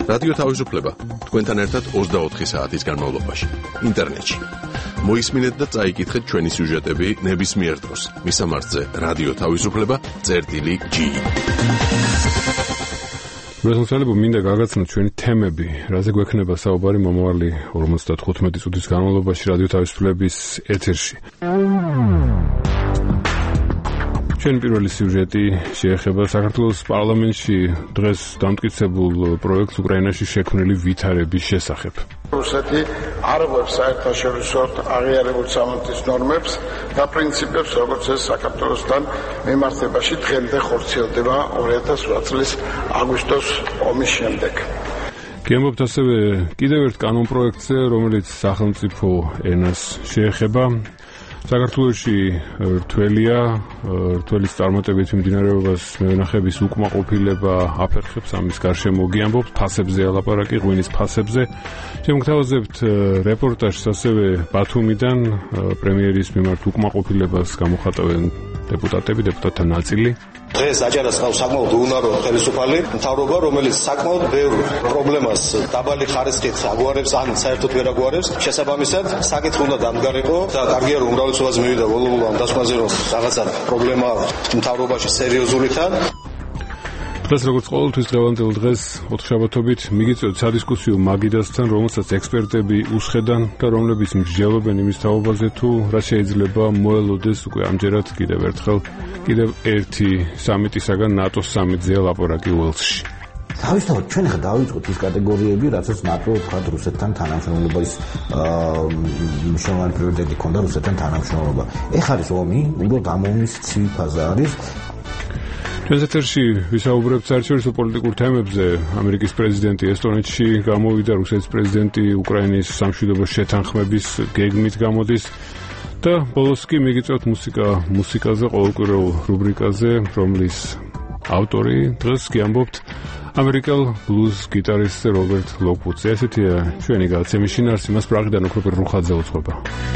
რადიო თავისუფლება თქვენთან ერთად 24 საათის განმავლობაში ინტერნეტში. მოისმინეთ და წაიკითხეთ ჩვენი სიუჟეტები ნებისმიერ დროს. მისამართზე რადიო თავისუფლება.gi. მოგესალმებით, მინდა გაგაცნოთ ჩვენი თემები, რაზე გვექნება საუბარი მომავალი 55 წუთის განმავლობაში რადიო თავისუფლების ეთერში. ჩვენი პირველი სიუჟეტი შეეხება საქართველოს პარლამენტში დღეს დამტკიცებულ პროექტს უკრაინაში შექმნილი ვითარების შესახებ. რუსეთი არ ღვევს საერთაშორისო აღიარებულ სამართლის ნორმებს და პრინციპებს, როგორც ეს საქართველოსთან მიმართებაში დღემდე ხორციელდება 2008 წლის აგვისტოს ომის შემდეგ. გემობთ ასევე კიდევ ერთ კანონპროექტზე, რომელიც სახელმწიფო ენას შეეხება. საქართველოში რთველის წარმატებით მიმდინარეობას მევენახების უკმაყოფილება აფერხებს, ამის გარშემო გიამბობთ, ფასებზე ალაპარაკი, ღვინის ფასებზე. შემოგთავაზებთ რეპორტაჟს ასევე ბათუმიდან, პრემიერის მიმართ უკმაყოფილებას გამოხატავენ დეპუტატთა ნაწილი. დღეს აჭარას ყავს საკმაოდ უუნარო ხელისუფალი მთავრობა, რომელიც საკმაოდ ბევრ პრობლემას დაბალი ხარისხით აგვარებს, ან საერთოდ ვერ აგვარებს. შესაბამისად, საკითხი უნდა დამდგარიყო და კარგია რომ უმრავლესობას მივიდა ველოვულო ამ დასკვნაზე, რომ რაღაცა პრობლემა მთავრობაში სერიოზულითა. დღეს როგორც ყოველთვის დღევანდელ დღეს ოთხშაბათობით მიგიწევთ სადისკუსიო მაგიდასთან, რომელსაც ექსპერტები უსხედან და რომლებიც მსჯელობენ იმის თაობაზე, თუ რა შეიძლება მოელოდეს უკვე ამჯერად კიდევ ერთი სამიტისაგან ნატოს სამიტზეა ლაპარაკი უელსში. თავისთავად ჩვენ ხა დავიწყოთ ის კატეგორიები, რაცაც ნატო თქვა რუსეთთან თანამშრომლობის მნიშვნელოვანი პრიორიტეტი ქონდა რუსეთთან თანამშრომლობა. ეხ არის ომი, უბრალოდ ამ ომის ცივი ფაზა არის. ჩვენს ეთერში ვისაუბრებთ საერთაშორისო პოლიტიკურ თემებზე. ამერიკის პრეზიდენტი ესტონეთში გამოვიდა, რუსეთის პრეზიდენტი უკრაინის სამშვიდობო შეთანხმების გეგმით გამოდის და ბოლოს კი მიგიწევთ მუსიკაზე, ყოველკვირეულ რუბრიკაზე, რომლის ავტორი დღეს გიამბობთ ამერიკელ ბლუზ გიტარისტზე რობერტ ლოკვუდზე. ესეთია ჩვენი გადაცემის შინაარსი, მას პრაღიდან ოქროპირ რუხაძე უძღვება.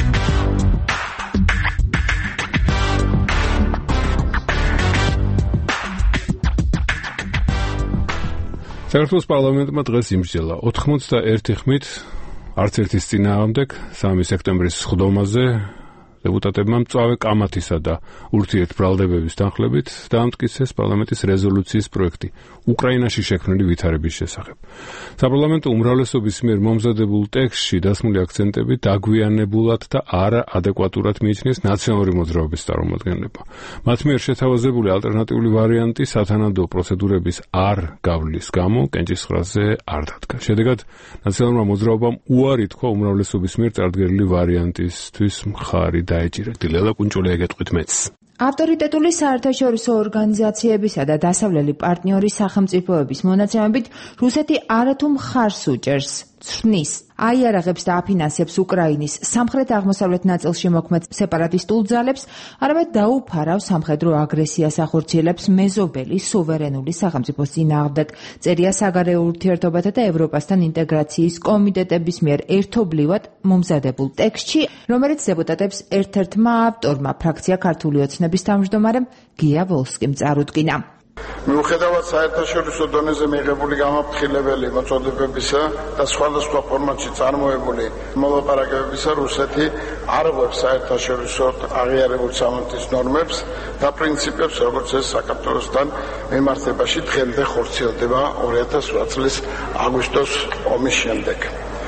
საქართველოს პარლამენტმა დღეს იმსჯელა 91 ხმით არც ერთის წინააღმდეგ 3 სექტემბრის სხდომაზე დეპუტატებმა მწვავე კამათისა და ურთიერთბრალდებების თანხლებით დაამტკიცეს პარლამენტის რეზოლუციის პროექტი უკრაინაში შექმნილი ვითარების შესახებ. საპარლამენტო უმრავლესობის მიერ მომზადებულ ტექსტში დასმული აქცენტები დაგვიანებულად და არაადეკვატურად მიიჩნიეს ნაციონალური მოძრაობის წარმომადგენლება. მათ მიერ შეთავაზებული ალტერნატიული ვარიანტი სათანადო პროცედურების არ გავლის გამო კენჭისყრაზე არ დადგა. შედეგად ნაციონალურმა მოძრაობამ უარი თქვა უმრავლესობის მიერ წარდგენილი ვარიანტისთვის მხარი დაეჭირა. დილელა კუნჭულია გეტყვით მეც. ავტორიტეტული საერთაშორისო ორგანიზაციებისა და დასავლელი პარტნიორის სახელმწიფოების მონაცემებით რუსეთი არათუ მხარს უჭერს, ცვლის, აიარაღებს და აფინანსებს უკრაინის სამხრეთ-აღმოსავლეთ ნაწილში მოქმედ სეპარატისტულ ძალებს, არამედ დაუფარავს სამხედრო აგრესიას ახორციელებს მეზობელი სუვერენული სახელმწიფოს წინააღმდეგ. წერია საგარეო ურთიერთობათა და ევროპასთან ინტეგრაციის კომიტეტების მიერ ერთობლივად მომზადებულ ტექსტში, რომელიც დეპუტატებს ერთ-ერთმა ავტორმა ფრაქცია ქართული ოცნების თავმჯდომარემ გია ვოლსკიმ წარუდგინა. მიუხედავად საერთაშორისო დონეზე მიღებული გამაფრთხილებელი მოწოდებებისა და სხვადასხვა ფორმატში წარმოებული მოლაპარაკებებისა, რუსეთი არ ღვევს საერთაშორისო აღიარებულ სამართლის ნორმებს და პრინციპებს, როგორც ეს საქართველოსთან მიმართებაში დღემდე ხორციელდება 2008 წლის აგვისტოს ომის შემდეგ.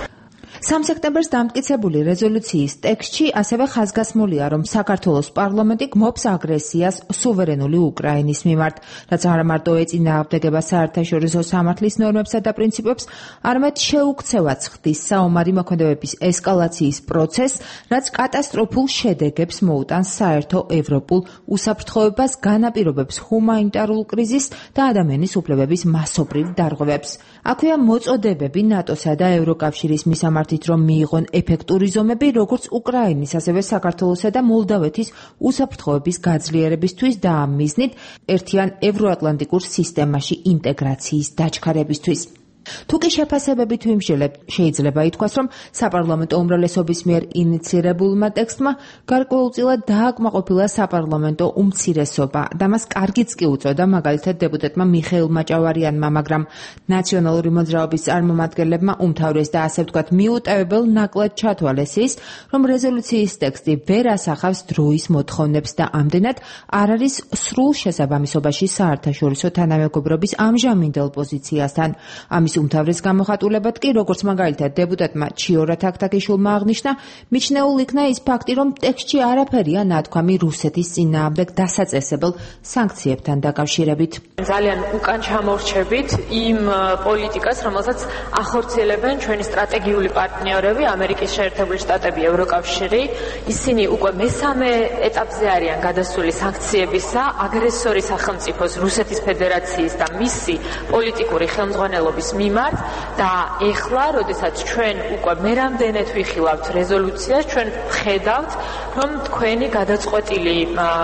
3 სექტემბერს დამტკიცებული რეზოლუციის ტექსტში ასევე ხაზგასმულია, რომ საქართველოს პარლამენტი გმობს აგრესიას სუვერენული უკრაინის მიმართ, რაც არა მარტო ეწინააღმდეგება საერთაშორისო სამართლის ნორმებსა და პრინციპებს, არამედ შეუქცევად ხდის საომარი მოქმედებების ესკალაციის პროცესს, რაც კატასტროფულ შედეგებს მოუტანს საერთო ევროპულ უსაფრთხოებას, განაპირობებს ჰუმანიტარულ კრიზისს და ადამიანის უფლებების მასობრივ დარღვევებს. აქვეა მოწოდებები ნატოსა და ევროკავშირის მისამართით, რომ მიიღონ ეფექტური ზომები როგორც უკრაინის, ასევე საქართველოსა და მოლდავეთის უსაფრთხოების გაძლიერებისთვის და ამ მიზნით ერთიან ევროატლანტიკურ სისტემაში ინტეგრაციის დაჩქარებისთვის. თუკი შეფასებები თუ იმშელებ შეიძლება ითქვას, რომ საპარლამენტო უმრავლესობის მიერ ინიცირებულმა ტექსტმა გარკვეულწილად დააკმაყოფილა საპარლამენტო უმცირესობა და მას კარგიც კი უწოდა მაგალითად დეპუტატმა მიხეილ მაჭავარიანმა, მაგრამ ნაციონალური მოძრაობის წარმომადგენლებმა უმთავრეს და ასე ვთქვათ მიუტევებელ ნაკლად ჩათვალეს ის, რომ რეზოლუციის ტექსტი ვერ ასახავს დროის მოთხოვნებს და ამდენად არ არის სრულ შესაბამისობაში საერთაშორისო თანამეგობრობის ამჟამინდელ პოზიციასთან. ამის უმთავრეს გამოხატულებად კი, როგორც მაგალითად დეპუტატმა ჩიორა თაქთაქიშვილმა აღნიშნა, მიჩნეულ იქნა ის ფაქტი, რომ ტექსტში არაფერია ნათქვამი რუსეთის წინააღმდეგ დასაწესებელ სანქციებთან დაკავშირებით. ძალიან უკან ჩამორჩებით იმ პოლიტიკას, რომელსაც ახორციელებენ ჩვენი სტრატეგიული პარტნიორები, ამერიკის შეერთებული შტატები, ევროკავშირი. ისინი უკვე მესამე ეტაპზე არიან გადასული სანქციებისა აგრესორი სახელმწიფოს რუსეთის ფედერაციის და მისი პოლიტიკური ხელმძღვანელობის მიმართ და ეხლა, როდესაც ჩვენ უკვე მერამდენეთ ვიხილავთ რეზოლუციას, ჩვენ ვხედავთ, რომ თქვენი გადაწყვეტილი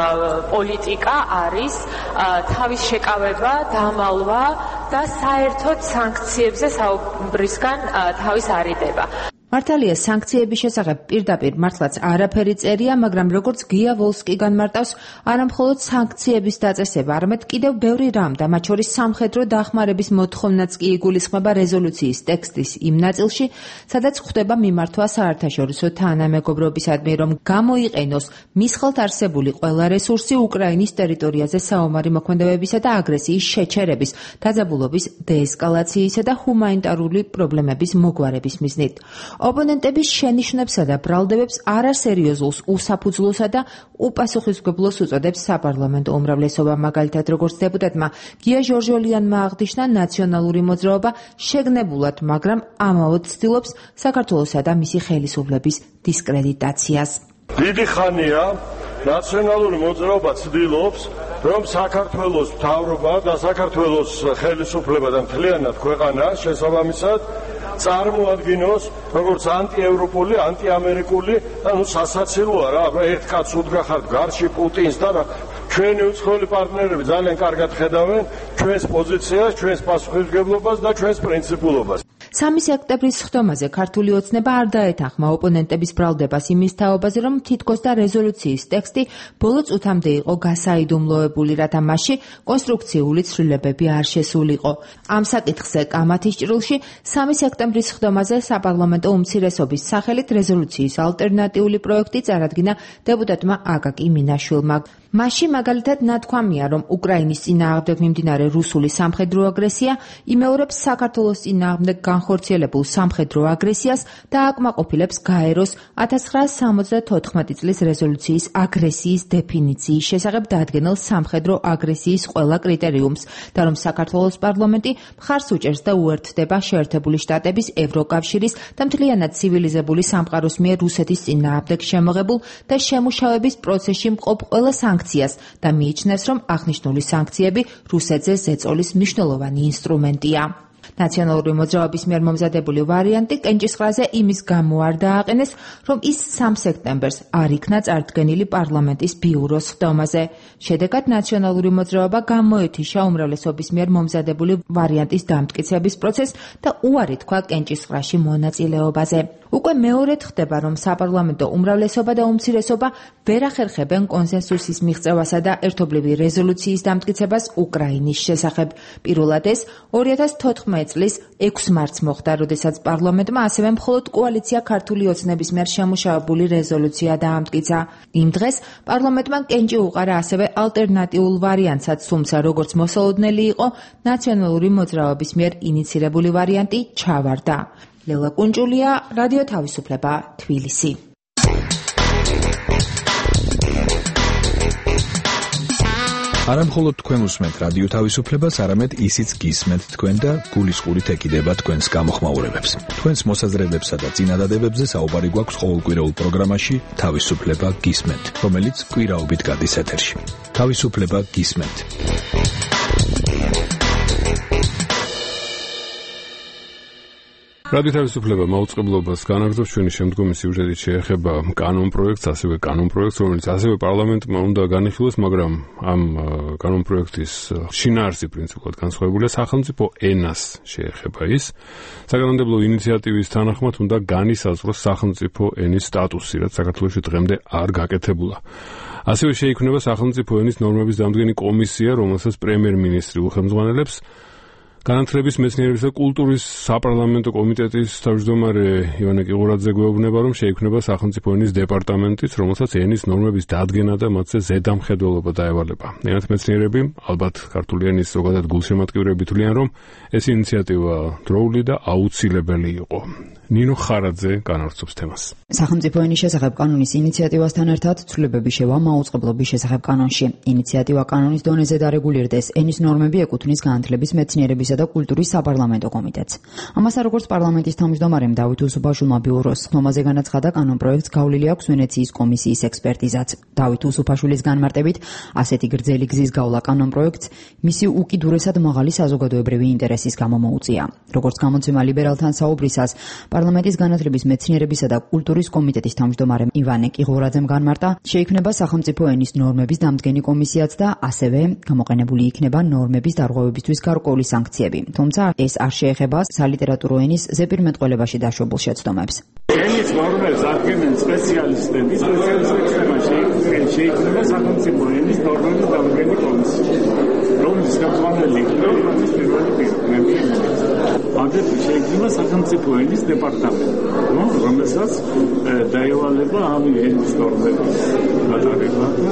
პოლიტიკა არის თავის შეკავება, დამალვა და საერთოდ სანქციებზე საუბრისგან თავის არიდება. მართალია სანქციების შესახებ პირდაპირ მართლაც არაფერი წერია, მაგრამ როგორც გია ვოლსკი განმარტავს, არამხოლოდ სანქციების დაწესება, არამედ კიდევ ბევრი რამ და მათ შორის სამხედრო დახმარების მოთხოვნაც კი იგულისხმება რეზოლუციის ტექსტის იმ ნაწილში, სადაც ხვდება მიმართვა საერთაშორისო თანამეგობრობისადმი, რომ გამოიყენოს მის ხელთ არსებული ყველა რესურსი უკრაინის ტერიტორიაზე საომარი მოქმედებებისა და აგრესიის შეჩერების, დაძაბულობის დეესკალაციისა და ჰუმანიტარული პრობლემების მოგვარების მიზნით. ოპონენტების შენიშვნებსა და ბრალდებებს არასერიოზულს, უსაფუძვლოსა და უპასუხისმგებლოს უწოდებს საპარლამენტო უმრავლესობა, მაგალითად როგორც დეპუტატმა გია ჟორჟოლიანმა აღნიშნა, ნაციონალური მოძრაობა შეგნებულად, მაგრამ ამაოდ ცდილობს საქართველოსა და მისი ხელისუფლების დისკრედიტაციას. დიდი ხანია ნაციონალური მოძრაობა ცდილობს, რომ საქართველოს მთავრობა და საქართველოს ხელისუფლება და მთლიანად ქვეყანა შესაბამისად წარმოადგინოს როგორც ანტიევროპული, ანტიამერიკული, ანუ სასაცილოა რა, ერთ კაცს უდგახართ გარში პუტინს და ჩვენი უცხოელი პარტნიორები ძალიან კარგად ხედავენ ჩვენს პოზიციას, ჩვენს პასუხისმგებლობას და ჩვენს პრინციპულობას. 3 სექტემბრის სხდომაზე ქართული ოცნება არ დაეთანხმა ოპონენტების ბრალდებას იმის თაობაზე, რომ თითქოს და რეზოლუციის ტექსტი ბოლო წუთამდე იყო გასაიდუმლოებული, რათა მასში კონსტრუქციული ცვლილებები არ შესულიყო. ამ საკითხზე კამათის ჭრილში 3 სექტემბრის სხდომაზე საპარლამენტო უმცირესობის სახელით რეზოლუციის ალტერნატიული პროექტი წარადგინა დეპუტატმა აკაკი მინაშვილმა. მასში მაგალითად ნათქვამია, რომ უკრაინის წინააღმდეგ მიმდინარე რუსული სამხედრო აგრესია იმეორებს საქართველოს წინააღმდეგ განხორციელებულ სამხედრო აგრესიას და აკმაყოფილებს გაეროს 1974 წლის რეზოლუციის აგრესიის დეფინიციის შესახებ დადგენილ სამხედრო აგრესიის ყველა კრიტერიუმს და რომ საქართველოს პარლამენტი მხარს უჭერს და უერთდება შეერთებული შტატების, ევროკავშირის და მთლიანად ცივილიზებული სამყაროს მიერ რუსეთის წინააღმდეგ შემოღებულ და შემუშავების პროცესში მყოფ ყველა სანქციას და მიიჩნევს, რომ აღნიშნული სანქციები რუსეთზე ზეწოლის მნიშვნელოვანი ინსტრუმენტია. ნაციონალური მოძრაობის მიერ მომზადებული ვარიანტი კენჭისყრაზე იმის გამო არ დააყენეს, რომ ის 3 სექტემბერს არ იქნა წარდგენილი პარლამენტის ბიუროს სხდომაზე. შედეგად ნაციონალური მოძრაობა გამოეთიშა უმრავლესობის მიერ მომზადებული ვარიანტის დამტკიცების პროცესს და უარი თქვა კენჭისყრაში მონაწილეობაზე. უკვე მეორედ ხდება, რომ საპარლამენტო უმრავლესობა და უმცირესობა ვერ ახერხებენ კონსენსუსის მიღწევასა და ერთობლივი რეზოლუციის დამტკიცებას უკრაინის შესახებ. პირველად ეს 2014 წლის 6 მარტს მოხდა, როდესაც პარლამენტმა ასევე მხოლოდ კოალიცია ქართული ოცნების მიერ შემუშავებული რეზოლუცია დაამტკიცა. იმ დღეს პარლამენტმა კენჭი უყარა ასევე ალტერნატიულ ვარიანტსაც, თუმცა როგორც მოსალოდნელი იყო, ნაციონალური მოძრაობის მიერ ინიცირებული ვარიანტი ჩავარდა. ლელა კუნჭულია, რადიო თავისუფლება, თბილისი. არამხოლოდ თქვენ უსმენთ რადიო თავისუფლებას, არამედ ისიც გისმენთ თქვენ და გულისყურით ეკიდება თქვენს გამოხმაურებებს. თქვენს მოსაზრებებსა და წინადადებებზე საუბარი გვაქვს ყოველკვირეულ პროგრამაში თავისუფლება გისმენთ, რომელიც კვირაობით გადის ეთერში. თავისუფლება გისმენთ. რადიო თავისუფლება მაუწყებლობას განაგრძობს. ჩვენი შემდგომი სიუჟეტით შეეხება კანონპროექტს, ასევე კანონპროექტს, რომელიც ასევე პარლამენტმა უნდა განიხილოს, მაგრამ ამ კანონპროექტის შინაარსი პრინციპულად განსხვავებულია. სახელმწიფო ენას შეეხება ის. საკანონმდებლო ინიციატივის თანახმად უნდა განისაზღვროს სახელმწიფო ენის სტატუსი, რაც საქართველოში დღემდე არ გაკეთებულა. ასევე შეიქმნება სახელმწიფო ენის ნორმების დამდგენი კომისია, რომელსაც პრემიერ-მინისტრი უხელმძღვანელებს. განათლების, მეცნიერების და კულტურის საპარლამენტო კომიტეტის თავმჯდომარე ივანე კიღურაძე გვეუბნება, რომ შეიქმნება სახელმწიფო ენის დეპარტამენტიც, რომელსაც ენის ნორმების დადგენა და მათზე ზედამხედველობა დაევალება. ენათმეცნიერები, ალბათ ქართული ენის ზოგადად გულშემატკივრები თვლიან, რომ ეს ინიციატივა დროული და აუცილებელი იყო. ნინო ხარაძე განავრცობს თემას. სახელმწიფო ენის შესახებ კანონის ინიციატივასთან ერთად ცვლილებები შევა მაუწყებლობის შესახებ კანონში. ინიციატივა კანონის დონეზე დარეგულირდეს. ენის ნორმები ეკუთვნის განათლების, მეცნიერებისა და კულტურის საპარლამენტო კომიტეტს. ამასთან როგორც პარლამენტის თავმჯდომარემ დავით უსუფაშვილმა ბიუროს ხმაზე განაცხადა, კანონპროექტს გავლილი აქვს ვენეციის კომისიის ექსპერტიზაც. დავით უსუფაშვილის განმარტებით, ასეთი გრძელი გზის გავლა კანონპროექტს მისი უკიდურესად მაღალი საზოგადოებრივი ინტერესის გამო მოუწია. როგორც გამოცემა ლიბერალთან საუბრისას, პარლამენტის განათლების, მეცნიერებისა და კულტურის კომიტეტის თავმჯდომარე ივანე კიღურაძემ განმარტა, შეიქმნება სახელმწიფო ენის ნორმების დამდგენი კომისიაც და ასევე გამოყენებული იქნება ნორმების დარღვევებისთვის გარკვეული სანქციები. თუმცა ეს არ შეეხება სალიტერატურო ენის ზეპირმეტყველებაში დაშვებულ შეცდომებს. ენის ნორმებს ადგენენ სპეციალისტები, შეიქმნება სახელმწიფო ენის ნორმების დამდგენი კომისია, რომლის ხელმძღვანელი იქნება ის პირველი პირი. ამიტომ შეიქმნება სახელმწიფო ენის დეპარტამენტი, რომელსაც დაევალება ამ ენის ნორმების გატარება და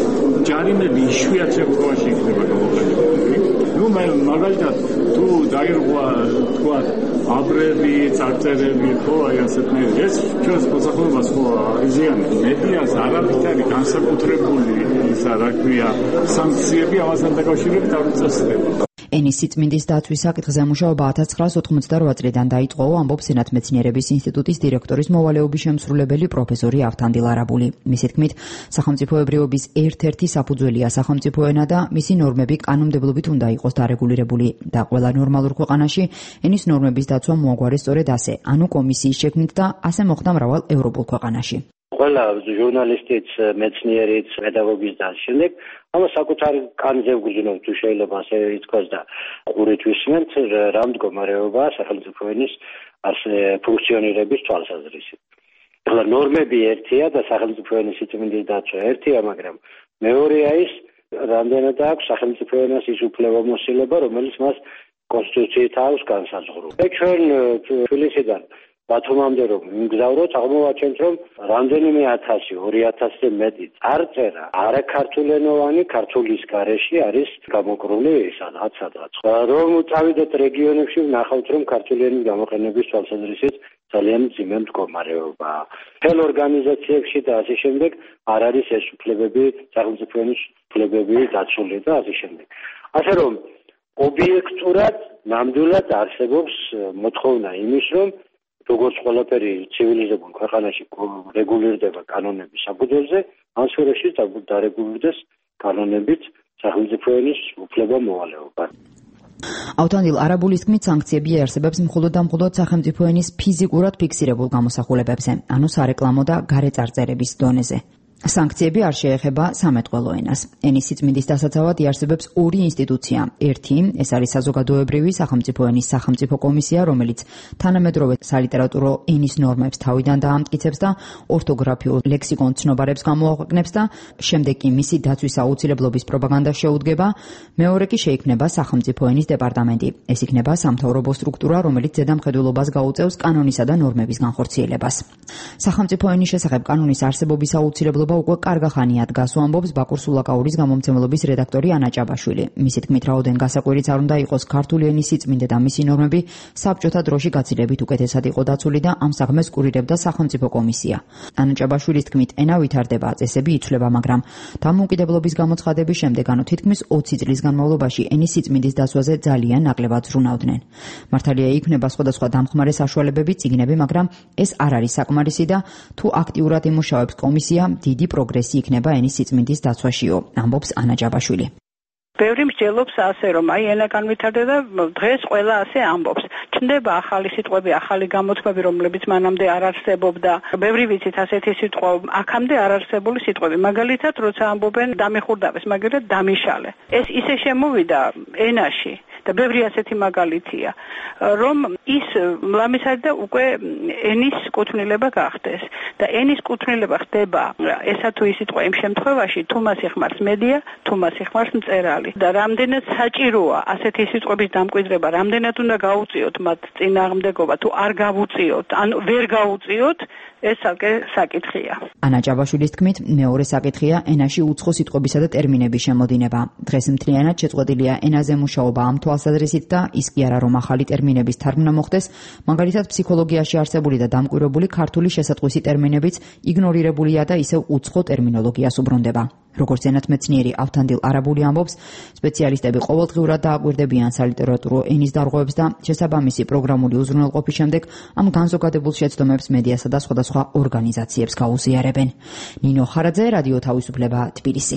ჯარიმები იშვიათ შემთხვევაში იქნება გამოყენებული. მაგალითად, თუ დაირღვა თქვა აბრები, წარწერები, ხო, აი ასეთნაირად, ეს ჩვენს მოსახლეობას ხო იზიანებს. მედიას არაფრით არის განსაკუთრებული ისა, რა ქვია, სანქციები ამასთან დაკავშირებით არ უწესდება. ენის სიწმინდის დაცვის საკითხზე მუშაობა 1988 წლიდან დაიწყო, ამბობს ენათმეცნიერების ინსტიტუტის დირექტორის მოვალეობის შემსრულებელი პროფესორი ავთანდილ არაბული. მისი თქმით, სახელმწიფოებრიობის ერთ-ერთი საფუძველია სახელმწიფო ენა და მისი ნორმები კანონმდებლობით უნდა იყოს დარეგულირებული და ყველა ნორმალურ ქვეყანაში ენის ნორმების დაცვა მოაგვარეს სწორედ ასე, ანუ კომისიის შექმნით და ასე მოხდა მრავალ ევროპულ ქვეყანაში. ყველა ჟურნალისტიც, მეცნიერიც, პედაგოგიც და შემდეგ ამას საკუთარ კანზე ვგრძნობთ, თუ შეიძლება ასე ითქვას და ყურით ვისმენთ, რა მდგომარეობაა სახელმწიფო ენის ფუნქციონირების თვალსაზრისით. ახლა ნორმები ერთია და სახელმწიფო ენის სიწმინდის დაცვა ერთია, მაგრამ მეორეა ის, რამდენად აქვს სახელმწიფო ენას ის უფლებამოსილება, რომელიც მას კონსტიტუციით აქვს განსაზღვრული. ჩვენ თბილისიდან ბათუმამდე რომ ვიმგზავროთ, აღმოვაჩენთ, რომ რამდენიმე 1000-2000-ზე მეტი წარწერა არაქართულენოვანი ქართულის გარეშე არის გამოკრული სადღაც. რომ წავიდეთ რეგიონებში, ვნახავთ, რომ ქართული ენის გამოყენების თვალსაზრისით ძალიან მძიმე მდგომარეობაა. მთელ ორგანიზაციებში და ასე შემდეგ არ არის ეს უფლებები, სახელმწიფო ენის უფლებები დაცული და ასე შემდეგ. ასე რომ ობიექტურად, ნამდვილად არსებობს მოთხოვნა იმის, რომ როგორც ყველაფერი ცივილიზებულ ქვეყანაში რეგულირდება კანონების საფუძველზე, ამ სფეროში დარეგულირდეს კანონებით სახელმწიფო ენის უფლება მოვალეობა. ავთანდილ არაბულის თქმით, სანქციები იარსებებს მხოლოდ და მხოლოდ სახელმწიფო ენის ფიზიკურად ფიქსირებულ გამოსახულებებზე, ანუ სარეკლამო და გარე წარწერების დონეზე. სანქციები არ შეეხება სამეთყველო ენას. ენის სიწმინდის დასაცავად იარსებებს ორი ინსტიტუცია. ერთი, ეს არის საზოგადოებრივი სახელმწიფო ენის სახელმწიფო კომისია, რომელიც თანამედროვე სალიტერატურო ენის ნორმებს თავიდან დაამტკიცებს და ორთოგრაფიულ ლექსიკონ ცნობარებს გამოაქვეყნებს და შემდეგ კი მისი დაცვის აუცილებლობის პროპაგანდა შეუდგება. მეორე კი შეიქმნება სახელმწიფო ენის დეპარტამენტი. ეს იქნება სამთავრობო სტრუქტურა, რომელიც ზედამხედველობას გაუწევს კანონისა და ნორმების განხორციელებას. სახელმწიფო ენის შესახებ კანონის არსებობის აუცილებლობა უკვე კარგახანია დგას, ამბობს ბაკურ სულაკაურის გამომცემლობის რედაქტორი ანა ჭაბაშვილი. მისი თქმით, რაოდენ გასაკვირიც არ უნდა იყოს ქართული ენის სიწმინდე და მისი ნორმები საბჭოთა დროში გაცილებით უკეთესად იყო დაცული და ამ საქმეს კურირებდა სახელმწიფო კომისია. ანა ჭაბაშვილის თქმით, ენა ვითარდება, წესები იცვლება, მაგრამ დამოუკიდებლობის გამოცხადების შემდეგ, ანუ თითქმის 20 წლის განმავლობაში ენის სიწმინდის დაცვაზე ძალიან ნაკლებად ზრუნავდნენ. მართალია იქნება სხვადასხვა დამხმარე საშუალებები, წიგნები, მაგრამ ეს არ არის საკმარისი და თუ აქტიურად იმუშავებს კომისია, დიდი პროგრესი იქნება ენის სიწმინდის დაცვაშიო, ამბობს ანა ჭაბაშვილი. ბევრი მსჯელობს ასე, რომ აი ენა განვითარდება და დღეს ყველა ასე ამბობს. ჩნდება ახალი სიტყვები, ახალი გამოთქმები, რომლებიც მანამდე არ არსებობდა. ბევრი ვიცით ასეთი სიტყვა, აქამდე არ არსებული სიტყვები. მაგალითად, როცა ამბობენ დამეხურდავეს, მაგალითად დამიშალე. ეს ისე შემოვიდა ენაში და ბევრი ასეთი მაგალითია, რომ ის მლამისად და უკვე ენის კუთვნილება გახდეს და ენის კუთვნილება ხდება ესა თუ ის სიტყვა იმ შემთხვევაში, თუ მას იხმარს მედია, თუ მას იხმარს მწერალი და რამდენად საჭიროა ასეთი სიტყვების დამკვიდრება, რამდენად უნდა გაუწიოთ მათ წინააღმდეგობა, თუ არ გავუწიოთ, ან ვერ გავუწიოთ, ეს ალკე საკითხია. ანა ჭაბაშვილის თქმით, მეორე საკითხია ენაში უცხო სიტყვებისა და ტერმინების შემოდინება. დღეს მთლიანად შეწყვეტილია ენაზე მუშაობა ამ თვალსაზრისით და ის კი არა რომ ახალი ტერმინების თარგმნა მოხდეს, მაგალითად ფსიქოლოგიაში არსებული და დამკვირვებული ქართული შესატყვისი ტერმინებიც იგნორირებულია და ისევ უცხო ტერმინოლოგიას უბრუნდება. როგორც ენათმეცნიერი ავთანდილ არაბული ამბობს, სპეციალისტები ყოველდღიურად დააკვირდებიან სალიტერატურო ენის დარღვევებს და შესაბამისი პროგრამული უზრუნველყოფის შემდეგ ამ განზოგადებულ შეცდომებს მედიასა და სხვადასხვა ორგანიზაციებს გაუზიარებენ. ნინო ხარაძე, რადიო თავისუფლება, თბილისი.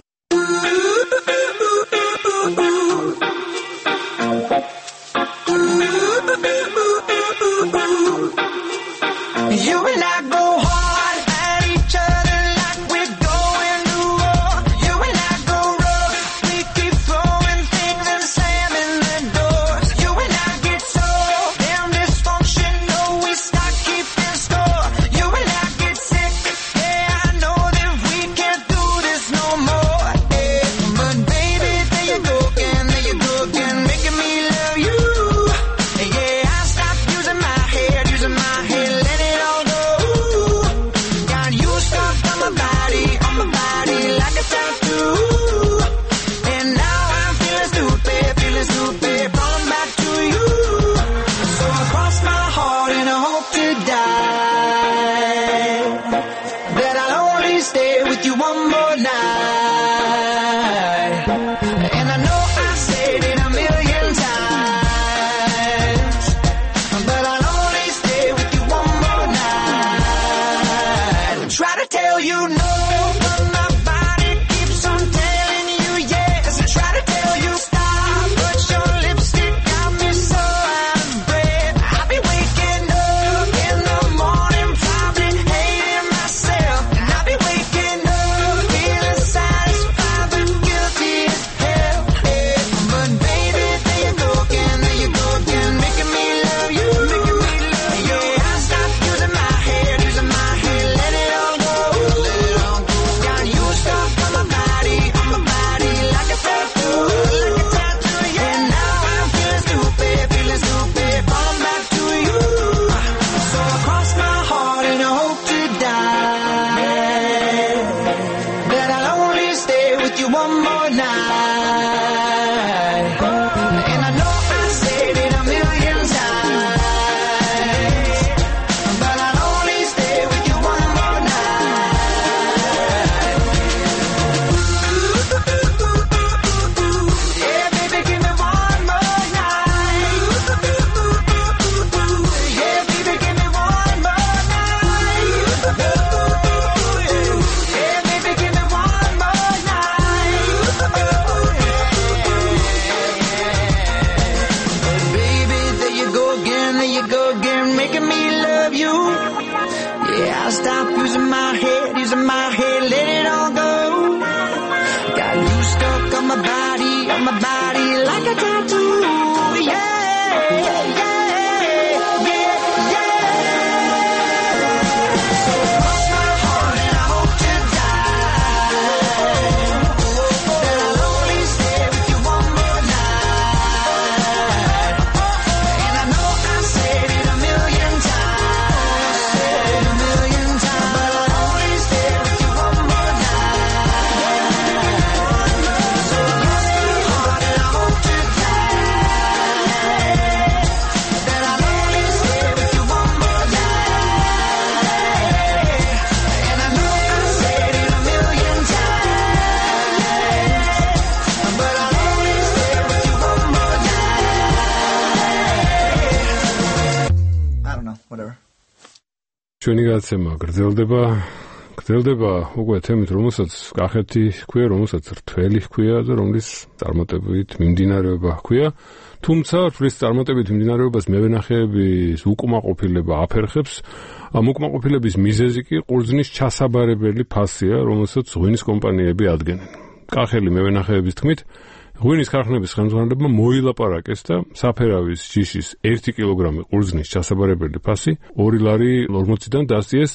ჩვენი გადაცემა გრძელდება გრძელდება უკვე თემით, რომელსაც კახეთი ჰქვია, რომელსაც რთველი ჰქვია და რომლის წარმატებით მიმდინარეობა ჰქვია. თუმცა რთვლის წარმატებით მიმდინარეობას მევენახეების უკმაყოფილება აფერხებს. ამ უკმაყოფილების მიზეზი კი ყურძნის ჩასაბარებელი ფასია, რომელსაც ღვინის კომპანიები ადგენენ. კახელი მევენახეების თქმით, ღვინის ქარხნების ხელმძღვანელებმა მოილაპარაკეს და საფერავის ჯიშის 1 კილოგრამი ყურძნის ჩასაბარებელი ფასი 2 ლარი 40-დან დასწიეს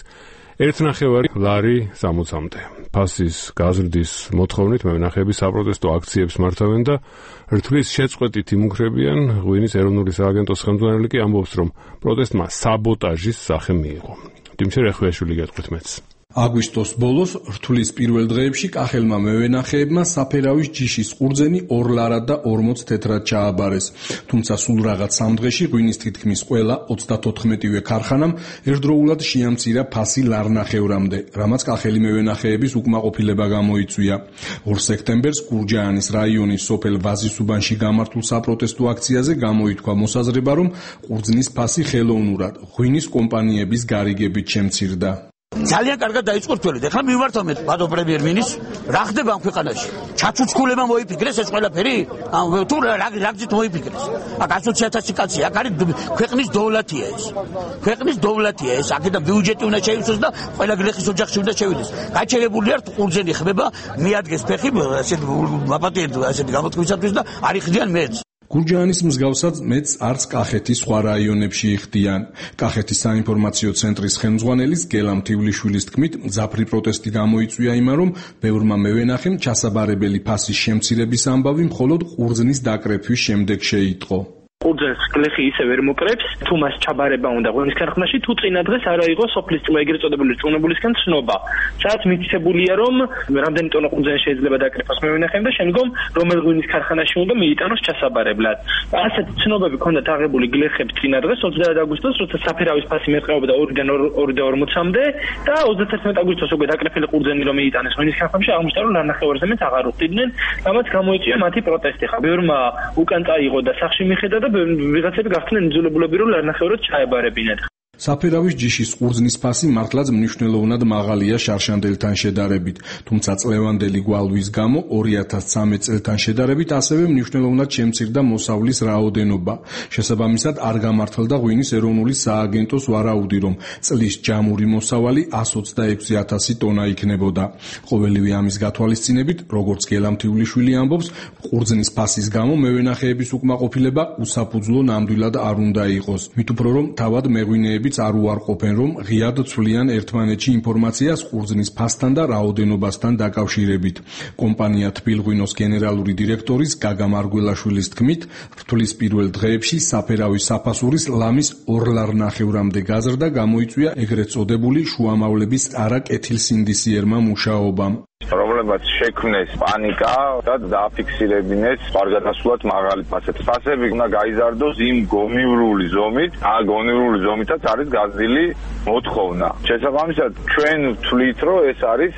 1.5 ლარი 60-მდე. ფასის გაზრდის მოთხოვნით მევენახეები საპროტესტო აქციებს მართავენ და რთვლის შეწყვეტით იმუქრებიან. ღვინის ეროვნული სააგენტოს ხელმძღვანელი კი ამბობს, რომ პროტესტმა საბოტაჟის სახე მიიღო. დიმშე რეხვიაშვილი გეტყვით მეც. აგვისტოს ბოლოს რთვლის პირველ დღეებში კახელმა მევენახეებმა საფერავის ჯიშის ყურძენი 2 ლარად და 40 თეთრად ჩააბარეს. თუმცა სულ რაღაც 3 დღეში ღვინის თითქმის ყველა 34-ვე ქარხანამ ერთდროულად შეამცირა ფასი ლარნახევრამდე, რამაც კახელი მევენახეების უკმაყოფილება გამოიწვია. 2 სექტემბერს გურჯაანის რაიონის სოფელ ვაზისუბანში გამართულ საპროტესტო აქციაზე გამოითქვა მოსაზრება, რომ ყურძნის ფასი ხელოვნურად ღვინის კომპანიების გარიგებით შემცირდა. ძალიან კარგად დაიწყო რთველი. ეხლა მივმართვამეთ ბადო პრემიერ-მინისტრს, რა ხდება ამ ქვეყანაში? ჩაცუცქულება მოიფიქრეს ეს ყველაფერი? თუ რაგზით მოიფიქრეს? აქ 120.000 კაცი, აქ არის ქვეყნის დოვლათია ეს. ქვეყნის დოვლათია ეს. აქედან ბიუჯეტი უნდა შეივსოს და ყველა გლეხის ოჯახში უნდა შევიდეს. გაჩერებული არ ყურძენი ხმება, მიადგეს ფეხი, ასეთ მაპატიეთ, ასეთ გამოთქვისათვის და არიხდიან მეც. გურჯაანის მსგავსად მეც არც კახეთის სხვა რაიონებში იხდიან. კახეთის საინფორმაციო ცენტრის ხელმძღვანელის გელამ თივლიშვილის თქმით, მძაფრი პროტესტი გამოიწვია იმან, რომ ბევრმა მევენახემ ჩასაბარებელი ფასის შემცირების ამბავი მხოლოდ ყურძნის დაკრეფვის შემდეგ შეიტყო. ყურძენს გლეხი ისე ვერ მოკრებს, თუ მას ჩაბარება უნდა ღვინის ქარხნაში, თუ წინა დღეს არა იყო სოფლის ეგრეთ წოდებული ჭუნებულისგან ცნობა. სადაც მითითებულია, რომ რამდენი ტონა ყურძენი შეიძლება დაკრეფოს მევენახემ და შემდგომ რომელ ღვინის ქარხანაში უნდა მიიტანოს ჩასაბარებლად. ასეთი ცნობები ჰქონდათ აღებული გლეხებს წინა დღეს 20 აგვისტოს, როცა საფერავის ფასი მერყეობდა 2-დან 2.40-მდე და 31 აგვისტოს უკვე დაკრეფილი ყურძენი რომ მიიტანეს ღვინის ქარხანაში, აღმოჩნდა რომ ლარნახევრზე მეც აღარ უხდიდნენ, რამაც გამოიწვია მათი პროტესტი. ხა ბევრმა უკან წაიღო და სახში მიხედა და ვიღაცები გახდნენ იძულებულები, რომ ლარნახევრად ჩაებარებინათ. საფერავის ჯიშის ყურძნის ფასი მართლაც მნიშვნელოვნად მაღალია შარშანდელთან შედარებით, თუმცა წლევანდელი გვალვის გამო 2013 წელთან შედარებით ასევე მნიშვნელოვნად შემცირდა მოსავლის რაოდენობა. შესაბამისად არ გამართლდა ღვინის ეროვნული სააგენტოს ვარაუდი, რომ წლის ჯამური მოსავალი 126,000 ტონა იქნებოდა. ყოველივე ამის გათვალისწინებით, როგორც გელამ თივლიშვილი ამბობს, ყურძნის ფასის გამო მევენახეების უკმაყოფილება უსაფუძვლო ნამდვილად არ უნდა იყოს. მით უფრო რომ თავად მეღვინეები არ უარყოფენ, რომ ღიად ცვლიან ერთმანეთში ინფორმაციას ყურძნის ფასთან და რაოდენობასთან დაკავშირებით. კომპანია თბილღვინოს გენერალური დირექტორის გაგა მარგველაშვილის თქმით, რთვლის პირველ დღეებში საფერავის საფასურის ლამის 2 ლარნახევრამდე გაზრდა გამოიწვია ეგრეთ წოდებული შუამავლების არა კეთილსინდისიერმა მუშაობამ. პრობლემაც შექმნეს პანიკა და დააფიქსირებინეს გარდასულად მაღალი ფასები. ფასები უნდა გაიზარდოს იმ გონივრული ზომით, გონივრული ზომითაც არის გაზრდილი მოთხოვნა. შესაბამისად, ჩვენ ვთვლით, რომ ეს არის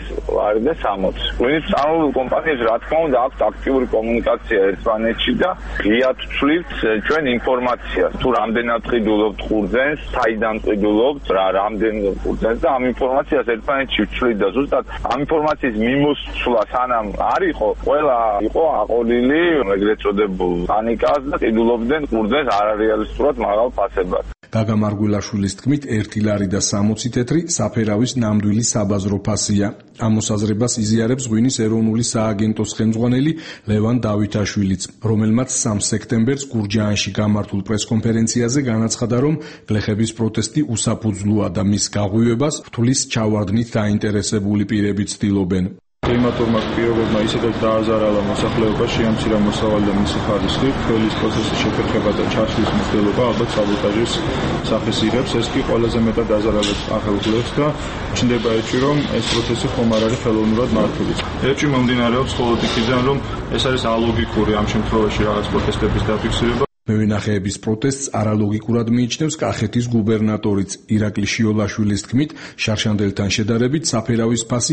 2.60. ღვინის მწარმოებელი კომპანიებს რა თქმა უნდა აქვთ აქტიური კომუნიკაცია ერთმანეთში და ღიად ვთვლით ჩვენ ინფორმაციას. თუ რამდენად ყიდულობთ ყურძენს, საიდან ყიდულობთ, რამდენ ყურძენს და ამ ინფორმაციას ერთმანეთში ვთვლით და ზუსტად ამ ინფორმაციის მიმოსვლა სანამ არ იყო, ყველა იყო აყოლილი ეგრეთ წოდებულ პანიკას და ყიდულობდნენ ყურძენს არარეალისტურად მაღალ ფასებად. გაგა მარგველაშვილის თქმით, 1 ლარი და 60 თეთრი საფერავის ნამდვილი საბაზრო ფასია. ამ მოსაზრებას იზიარებს ღვინის ეროვნული სააგენტოს ხელმძღვანელი ლევან დავითაშვილიც, რომელმაც 3 სექტემბერს გურჯაანში გამართულ პრესკონფერენციაზე განაცხადა, რომ გლეხების პროტესტი უსაფუძვლოა და მის გაღვივებას რთვლის ჩავარდნით დაინტერესებული პირები ცდილობენ. კლიმატურმა პირობებმა ისედაც დააზარალა მოსახლეობა, შეამცირა მოსავალი და მისი ხარისხი, რთველის პროცესის შეფერხება და ჩასვლის მცდელობა ალბათ საბოტაჟის სახეს იღებს. ეს კი ყველაზე მეტად აზარალებს ახალგლეხს და ჩნდება ეჭვი, რომ ეს პროცესი ხომ არ არის ხელოვნურად მართული. ეჭვი მომდინარეობს მხოლოდ იქიდან, რომ ეს არის ალოგიკური ამ შემთხვევაში რაღაც პროტესტების დაფიქსირება. მევენახეების პროტესტს არალოგიკურად მიიჩნევს კახეთის გუბერნატორიც ირაკლი შიოლაშვილის თქმით, შარშანდელთან შედარებით საფერავის ფასი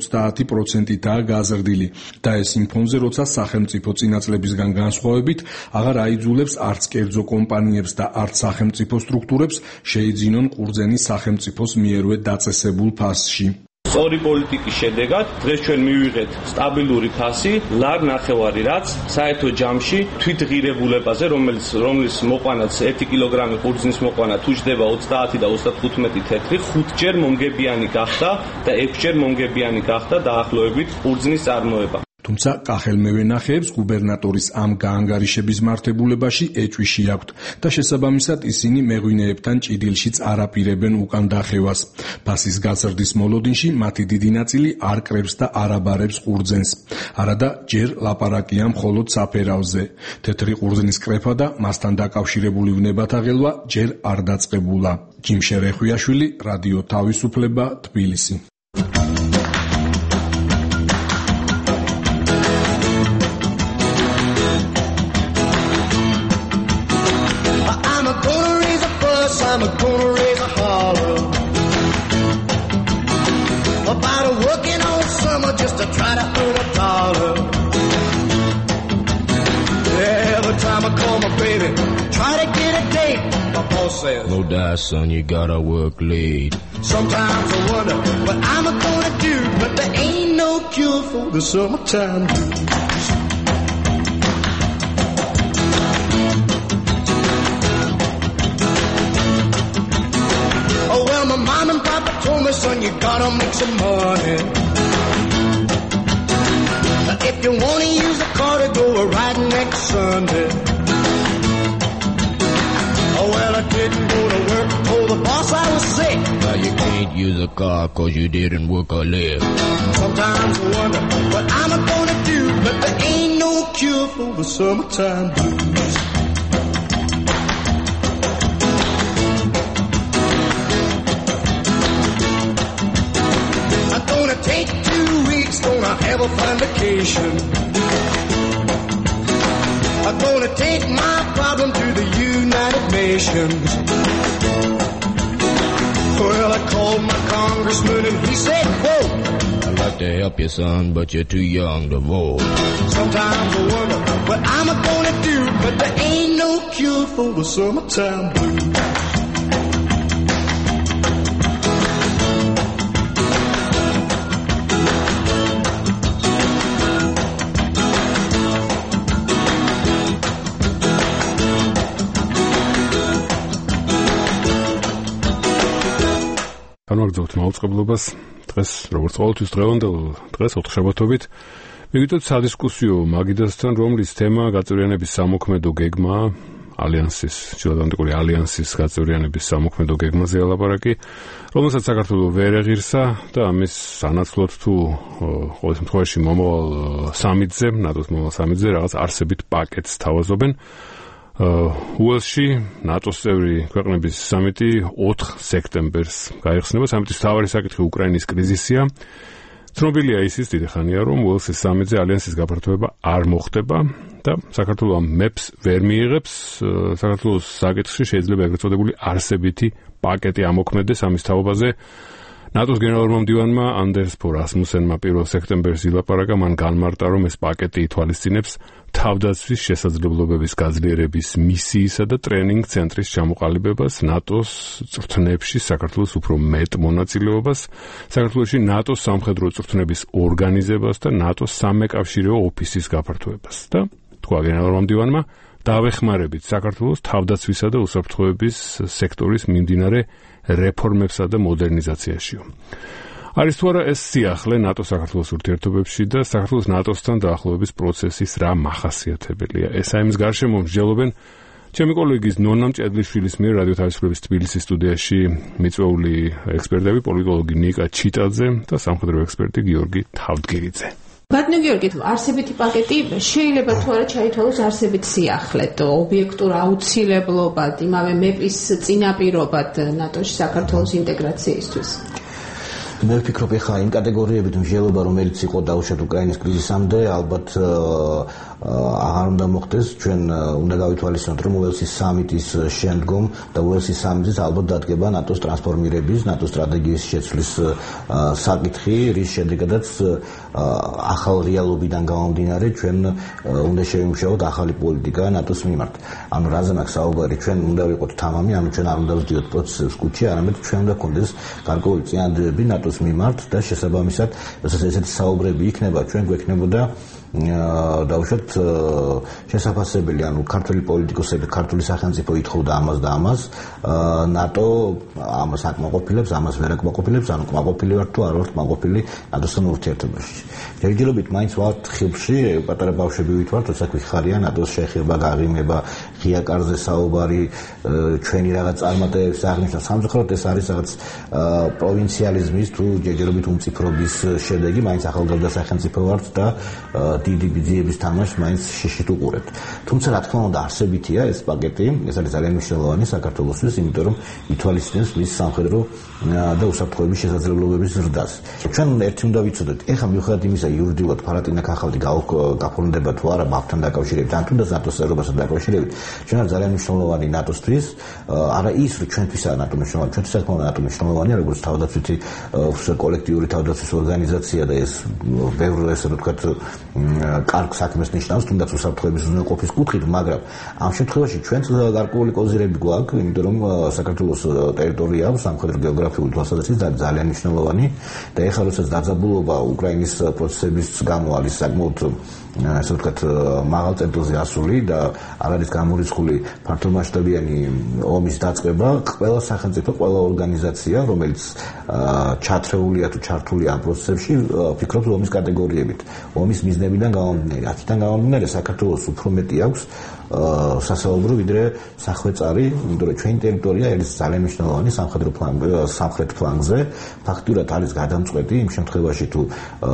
50%-ითაა გაზრდილი და ეს იმ ფონზე, როცა სახელმწიფო წინაწლებისგან განსხვავებით აღარ აიძულებს არც კერძო კომპანიებს და არც სახელმწიფო სტრუქტურებს შეიძინონ ყურძენი სახელმწიფოს მიერვე დაწესებულ ფასში. სწორი პოლიტიკის შედეგად დღეს ჩვენ მივიღეთ სტაბილური ფასი ლარ ნახევარი, რაც საერთო ჯამში თვითღირებულებაზე, რომლის მოყვანაც 1 კილოგრამი ყურძნის მოყვანა თუ ჯდება 30 და 35 თეთრი, 5ჯერ მომგებიანი გახდა და 6ჯერ მომგებიანი გახდა დაახლოებით ყურძნის წარმოება. თუმცა კახელმევენახეებს გუბერნატორის ამ გაანგარიშების მართებულებაში ეჭვიში აქვთ და შესაბამისად ისინი მეღვინეებთან ჭიდილშიც არაპირებენ უკან დახევას. ფასის გაზრდის მოლოდინში მათი დიდი ნაწილი არ კრებს და არ აბარებს ყურძენს. არადა ჯერ ლაპარაკია მხოლოდ საფერავზე. თეთრი ყურძნის კრეფა და მასთან დაკავშირებული ვნებათა ღელვა ჯერ არ დაწყებულა. ჯიმშე რეხვიაშვილი, რადიო თავისუფლება, თბილისი. I'm gonna raise a holler about working all summer just to try to earn $1. Every time I call my baby, try to get a date, my boss says, "No die, son, you gotta work late." Sometimes I wonder what I'm gonna do, but there ain't no cure for the summertime blues. Mom and Papa told me, son, you gotta make some money. If you wanna use a car to go riding next Sunday. Oh, well, I didn't go to work, told the boss I was sick. Well, you can't use a car 'cause you didn't work or live. Sometimes I wonder what I'm gonna do, but there ain't no cure for the summertime blues. Take 2 weeks, gonna have a fun vacation. I'm gonna take my problem to the United Nations. Well, I called my congressman and he said, quote, "I'd like to help you, son, but you're too young to vote." Sometimes I wonder what I'm gonna do, but there ain't no cure for the summertime blues. განვაგრძობთ მაუწყებლობას. დღეს, როგორც ყოველთვის დღევანდელ დღეს 4 შაბათობით მივიდოთ სადისკუსიო მაგიდასთან, რომლის თემა გაწევრიანების სამოქმედო გეგმა, ალიანსის, ჩილადანტიკური ალიანსის გაწევრიანების სამოქმედო გეგმაზე ელაპარაკი, რომელსაც საქართველოს ვერ ეღირსა და ამის სანაცვლოდ თუ ყოველ შემთხვევაში მომავალ სამიტზე, ნატოს მომავალ სამიტზე რაღაც არსებით პაკეტს თავაზობენ. უელსში ნატოს წევრი ქვეყნების სამიტი 4 სექტემბერს გაიხსნება. სამიტის მთავარი საკითხი უკრაინის კრიზისია. ცნობილია ისიც დიდი ხანია, რომ უელსის სამიტზე ალიანსის გაფართოება არ მოხდება და საქართველოს მეპს ვერ მიიღებს. საქართველოს საკითხში შეიძლება ეგრეთ წოდებული არსებითი პაკეტი ამოქმედეს ამის თაობაზე. ნატოს გენერალურმა მდივანმა ანდერს ფო რასმუსენმა 1 სექტემბერს ილაპარაკა, მან განმარტა, რომ ეს პაკეტი ითვალისწინებს თავდაცვის შესაძლებლობების გაძლიერების მისიისა და ტრენინგ ცენტრის ჩამოყალიბებას, ნატოს წვრთნებში საქართველოს უფრო მეტ მონაწილეობას, საქართველოში ნატოს სამხედრო წვრთნების ორგანიზებას და ნატოს სამეკავშირეო ოფისის გაფართოებას. და თქვა გენერალურმა მდივანმა, დავეხმარებით საქართველოს თავდაცვისა და უსაფრთხოების სექტორის მიმდინარე რეფორმებსა და მოდერნიზაციაშიო. არის თუ არა ეს სიახლე ნატო-საქართველოს ურთიერთობებში და საქართველოს ნატოსთან დაახლოების პროცესის რა მახასიათებელია. ეს აიმის გარშემო მსჯელობენ ჩემი კოლეგის ნონა მჭედლიშვილის მიერ რადიო თავისუფლების თბილისის სტუდიაში მიწვეული ექსპერტები, პოლიტოლოგი ნიკა ჩიტაძე და სამხედრო ექსპერტი გიორგი თავდგირიძე. ბატონო გიორგი, არსებითი პაკეტი შეიძლება თუ არა ჩაითვალოს არსებით სიახლედ, ობიექტურ აუცილებლობად, იმავე მეპის წინაპირობად ნატოში საქართველოს ინტეგრაციისთვის. მე ვფიქრობ, ხა იმ კატეგორიებით მსჯელობა, რომელიც იყო დაუშვათ უკრაინის კრიზისამდე, ალბათ აღარ უნდა მოხდეს. ჩვენ უნდა გავითვალისწინოთ, რომ უელსის სამიტის შემდგომ და უელსის სამიტის ალბათ დადგება ნატოს ტრანსფორმირების, ნატოს სტრატეგიის შეცვლის საკითხი, რის შედეგადაც ახალ რეალობიდან გამომდინარე ჩვენ უნდა შევიმუშაოთ ახალი პოლიტიკა ნატოს მიმართ. ანუ რაზე მაქვს საუბარი, ჩვენ უნდა ვიყოთ თამამი, ანუ ჩვენ არ უნდა ვდიოთ პროცესებს კუჩი, არამედ ჩვენ უნდა გქონდეს გარკვეული წინადადებები ნატოს მიმართ და შესაბამისად, როდესაც ესეთი საუბრები იქნება, ჩვენ გვექნებოდა დაუშვათ შესაძლებელი, ანუ ქართული პოლიტიკოსები, ქართული სახელმწიფო ითხოვდა ამას და ამას, ნატო ამას აკმაყოფილებს, ამას ვერ აკმაყოფილებს, ანუ კმაყოფილი ვართ თუ არ ვართ კმაყოფილი ნატოსთან ურთიერთობაში. ჯერჯერობით მაინც ვართ ხილში, პატარა ბავშვები ვითვართ, როცა გვიხარია ნატოს შეხება, გაღიმება, ღია კარზე საუბარი, ჩვენი რაღაც წარმატებების აღნიშნა. სამწუხაროდ ეს არის რაღაც პროვინციალიზმის თუ ჯერჯერობით უმციფრობის შედეგი, მაინც ახალგაზრდა სახელმწიფო ვართ და დიდი ბიძიების თამაშს მაინც შიშით უყურებთ. თუმცა რა თქმა უნდა არსებითია ეს პაკეტი, ეს არის ძალიან მნიშვნელოვანი საქართველოსთვის, იმიტომ რომ ითვალისწინებს მის სამხედრო და უსაფრთხოების შესაძლებლობების ზრდას. ჩვენ ერთი უნდა ვიცოდეთ, ეხლა მიუხედავად იმისა, იურიდიულად ფარატინა ქაღალდი გაფორმდება თუ არა ბავთან დაკავშირებით, ან თუნდაც ნატოს წევრობასთან დაკავშირებით, ჩვენ არის ძალიან მნიშვნელოვანი ნატოსთვის, არა ის, რომ ჩვენთვისაა ნატო მნიშვნელოვანი, ჩვენთვის რა თქმა უნდა ნატო მნიშვნელოვანია, როგორც თავდაცვითი კოლექტიური თავდაცვის ორგანიზაცია და ეს ბევრ ესე რომ ვთქვათ კარგ საქმეს ნიშნავს, თუნდაც უსაფრთხოების უზრუნველყოფის კუთხით, მაგრამ ამ შემთხვევაში ჩვენც გარკვეული კოზირები გვაქვს, იმიტომ რომ საქართველოს ტერიტორია სამხედრო გეოგრაფიული თვალსაზრისით ძალიან მნიშვნელოვანი და ეხლა როდესაც დაძაბულობა უკრაინის პროცესების გამო არის საკმაოდ ასე ვთქვათ მაღალ წერტილზე ასული და არ არის გამორიცხული ფართომასშტაბიანი ომის დაწყება, ყველა სახელმწიფო, ყველა ორგანიზაცია, რომელიც ჩათრეულია თუ ჩართულია ამ პროცესებში, ფიქრობს ომის კატეგორიებით, ომის მიზნებიდან გამომდინარე. აქედან გამომდინარე საქართველოს უფრო მეტი აქვს სასაუბრო ვიდრე სახვეწარი, იმიტომ რომ ჩვენი ტერიტორია არის ძალიან მნიშვნელოვანი სამხრეთ ფლანგზე, ფაქტურად არის გადამწყვეტი იმ შემთხვევაში თუ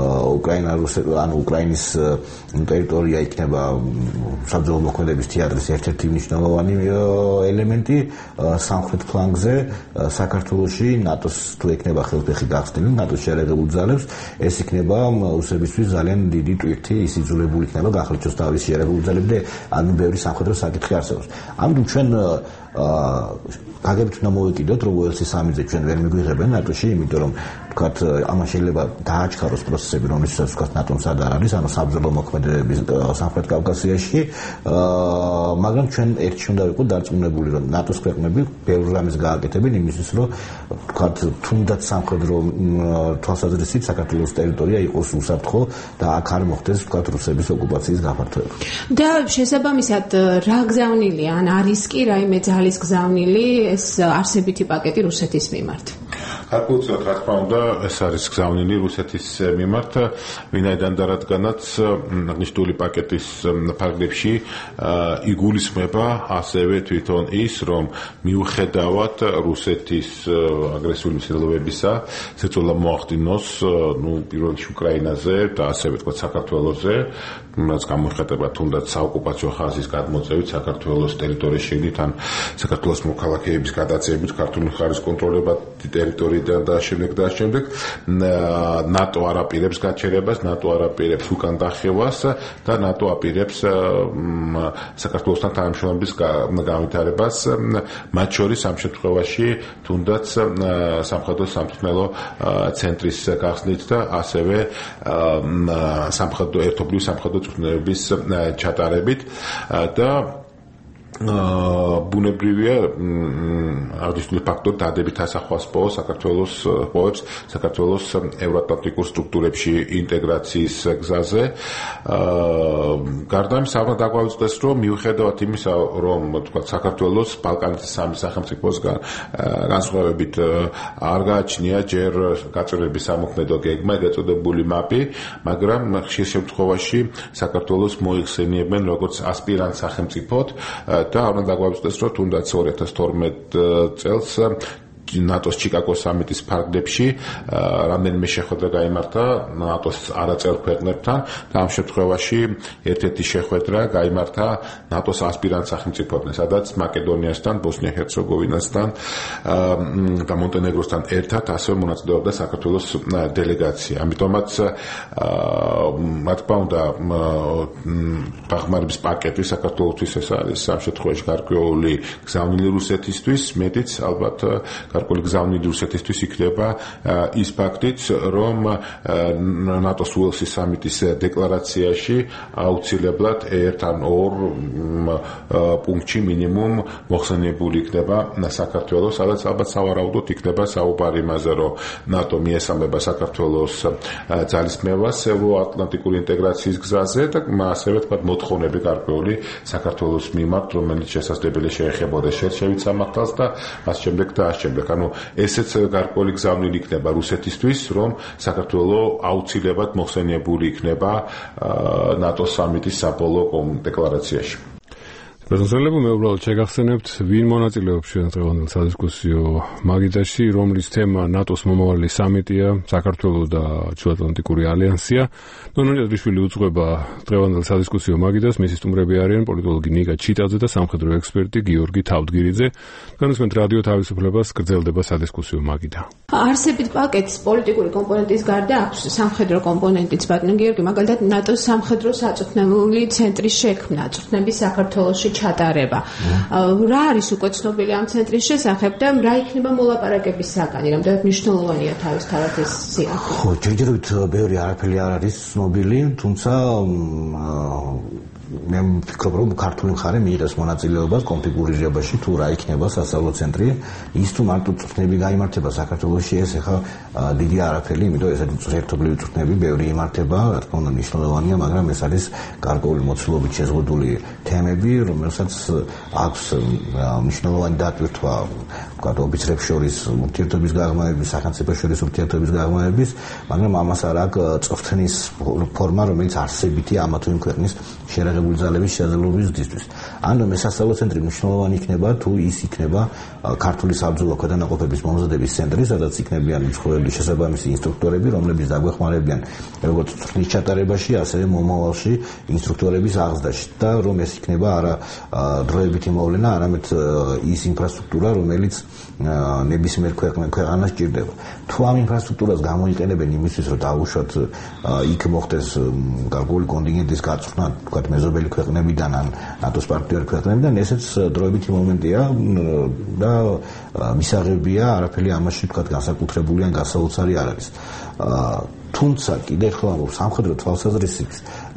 უკრაინის ტერიტორია იქნება საბრძოლო მოქმედების თეატრის ერთ-ერთი მნიშვნელოვანი ელემენტი, სამხრეთ ფლანგზე საქართველოში ნატოს თუ ექნება ხელფეხი გახსნილი, ნატოს შეერაღებულ ძალებს, ეს იქნება რუსებისთვის ძალიან დიდი ტვირთი, ის იძულებული იქნება გახლეჩოს თავის შეერაღებულ ძალებს და ანუ ბევრი სამხედრო საკითხი არსებობს. ამიტომ ჩვენ გაგებით უნდა მოვეკიდოთ, რომ უელსის სამიტზე ჩვენ ვერ მიგვიღებენ ნატოში, იმიტომ რომ ვთქვათ, ამან შეიძლება დააჩქაროს პროცესები, რომელსაც ვთქვათ ნატომ სად არ არის, ანუ საბრძოლო მოქმედებების სამხრეთ კავკასიაში, მაგრამ ჩვენ ერთში უნდა ვიყოთ დარწმუნებული, რომ ნატოს ქვეყნები ბევრ რამეს გააკეთებენ იმისთვის, რომ ვთქვათ, თუნდაც სამხედრო თვალსაზრისით საქართველოს ტერიტორია იყოს უსაფრთხო და აქ არ მოხდეს ვთქვათ რუსების ოკუპაციის გაფართოება. და შესაბამისად რა გზავნილია, ან არის კი რაიმე ძალის გზავნილი ეს არსებითი პაკეტი რუსეთის მიმართ? გარკვეულწილად რა თქმა უნდა ეს არის გზავნილი რუსეთის მიმართ, ვინაიდან და რადგანაც აღნიშნული პაკეტის ფარგლებში იგულისხმება ასევე თვითონ ის, რომ მიუხედავად რუსეთის აგრესიული მცდელობებისა, ზეწოლა მოახდინოს პირველ რიგში უკრაინაზე და ასევე თქვა საქართველოზე, რაც გამოიხატება თუნდაც საოკუპაციო ხაზის გადმოწევით საქართველოს ტერიტორიის შიგნით ან საქართველოს მოქალაქეების გადაწევით ქართული მხარის კონტროლებად ტერიტორიიდან და შემდეგ ნატო არ აპირებს გაჩერებას, ნატო არ აპირებს უკან დახევას და ნატო აპირებს საქართველოსთან თანამშრომლობის განვითარებას, მათ შორის ამ შემთხვევაში თუნდაც სამხედრო სამწვრთნელო ცენტრის გახსნით და ასევე ერთობლივი სამხედრო წვრთნელების ჩატარებით და ბუნებრივია აღნიშნული ფაქტორი დადებით ასახავს საქართველოს ევროატლანტიკურ სტრუქტურებში ინტეგრაციის გზაზე. გარდა ამისა, უნდა დაგვაუწყდეს, რომ მიუხედავად იმისა, რომ თქვათ საქართველოს ბალკანეთის სამი სახელმწიფოსგან განსხვავებით არ გააჩნია ჯერ გაწევრების სამოქმედო გეგმა, ეწოდებული მაპი, მაგრამ ხშირ შემთხვევაში საქართველოს მოიხსენიებენ როგორც ასპირანტ სახელმწიფოდ და უნდა დაგვაუწყდეს, რომ თუნდაც 2012 წელს ნატოს ჩიკაგოს სამიტის ფარგლებში რამდენიმე შეხვედრა გაიმართა ნატოს არაწევრ ქვეყნებთან და ამ შემთხვევაში ერთ-ერთი შეხვედრა გაიმართა ნატოს ასპირანტ სახელმწიფოებთან, სადაც მაკედონიასთან, ბოსნია-ჰერცეგოვინასთან და მონტენეგროსთან ერთად ასევე მონაწილეობდა საქართველოს დელეგაცია. ამიტომაც რა თქმა უნდა დახმარების პაკეტი საქართველოსთვის ეს არის ამ შემთხვევაში გარკვეული გზავნილი რუსეთისთვის, მეტიც ალბათ გარკვეული გზავნილი რუსეთისთვის იქნება ის ფაქტიც, რომ ნატოს უელსის სამიტის დეკლარაციაში აუცილებლად ერთ ან ორ პუნქტში მინიმუმ მოხსენიებული იქნება საქართველოს, სადაც ალბათ სავარაუდოდ იქნება საუბარი იმაზე, რომ ნატო მიესალმება საქართველოს ძალისხმევას ევროატლანტიკური ინტეგრაციის გზაზე და ასევე თქვა მოთხოვნები გარკვეული საქართველოს მიმართ, რომელიც შესაძლებელია შეეხებოდა შერშევით სამართალს და ამ შემდეგ. ანუ ესეც გარკვეული გზავნილი იქნება რუსეთისთვის, რომ საქართველოს აუცილებლად მოხსენიებული იქნება ნატოს სამიტის საბოლოო დეკლარაციაში. პრეზიდენტები მე უბრალოდ შეგახსენებთ, ვინ მონაწილეობს ჩვენ დღევანდელ სადისკუსიო მაგიდაში, რომლის თემა ნატოს მომავალი სამიტია, საქართველოს და ჩრდილოატლანტიკური ალიანსია. ნონო ჭადრიშვილი უძღვება დღევანდელ სადისკუსიო მაგიდას, მისი სტუმრები არიან პოლიტოლოგი ნიკა ჩიტაძე და სამხედრო ექსპერტი გიორგი თავდგირიძე. განსმენთ რადიო თავისუფლებას გრძელდება სადისკუსიო მაგიდა. არსებით პაკეტის პოლიტიკური კომპონენტის გარდა აქვს სამხედრო კომპონენტიც, ბატონო გიორგი, მაგალითად ნატოს სამხედრო საწვრთნელი ცენტრის შექმნა, წვრთნების საქართველოში ჩატარება. რა არის უკვე ცნობილი ამ ცენტრის შესახებ და რა იქნება მოლაპარაკების საკანი, რამდენად მნიშვნელოვანია თავისთავად ეს სიახლე? ხო, ჯერჯერობით ბევრი არაფერი არ არის ცნობილი, თუმცა მე ვფიქრობ, რომ ქართული მხარე მიიღეს მონაწილეობას კონფიგურირებაში თუ რა იქნება სასწავლო ცენტრი, ის თუ მარტო წვრთნები გაიმართება საქართველოში, ეს ახლა დიდი არაფერი, იმიტომ ესეთი ერთობლივი წვრთნები ბევრი იმართება, რა თქმა უნდა მნიშვნელოვანია, მაგრამ ეს არის გარკვეული მოცულობით შეზღუდული თემები, რომელსაც აქვს მნიშვნელოვანი დატვირთვა ვთქვათ, ოფიცრებს შორის ურთიერთობის გაღრმავების, სახელმწიფოს შორის ურთიერთობის გაღრმავების, მაგრამ ამას არ აქვს წვრთნის ფორმა, რომელიც არსებითი ამა თუ იმ ქვეყნის შერაღებული ძალების შესაძლებლობისთვის. ანუ სასწავლო ცენტრი მნიშვნელოვანი იქნება, თუ ის იქნება ქართული საბრძოლო ქვედანაყოფების მომზადების ცენტრი, სადაც იქნებიან მსხვერპლი შესაბამისი ინსტრუქტორები, რომლებიც დაგვეხმარებიან როგორც წვრთნის ჩატარებაში, ასევე მომავალში ინსტრუქტორების აღზრდაში და რომ ეს იქნება არა დროებითი მოვლენა, არამედ ის ინფრასტრუქტურა, რომელიც ნებისმიერ ქვეყანას ჭირდება. თუ ამ ინფრასტრუქტურას გამოიყენებენ იმისთვის, რომ დაუშვათ იქ მოხდეს გარკვეული კონტინგენტის გაწვრთნა, თქვათ მეზობელი ქვეყნებიდან ან ნატოს პარტნიორი ქვეყნებიდან, ესეც დროებითი მომენტია და მისაღებია, არაფერი ამაში თქვათ განსაკუთრებული ან გასაოცარი არ არის. თუმცა კიდევ ერთხელ სამხედრო თვალსაზრისით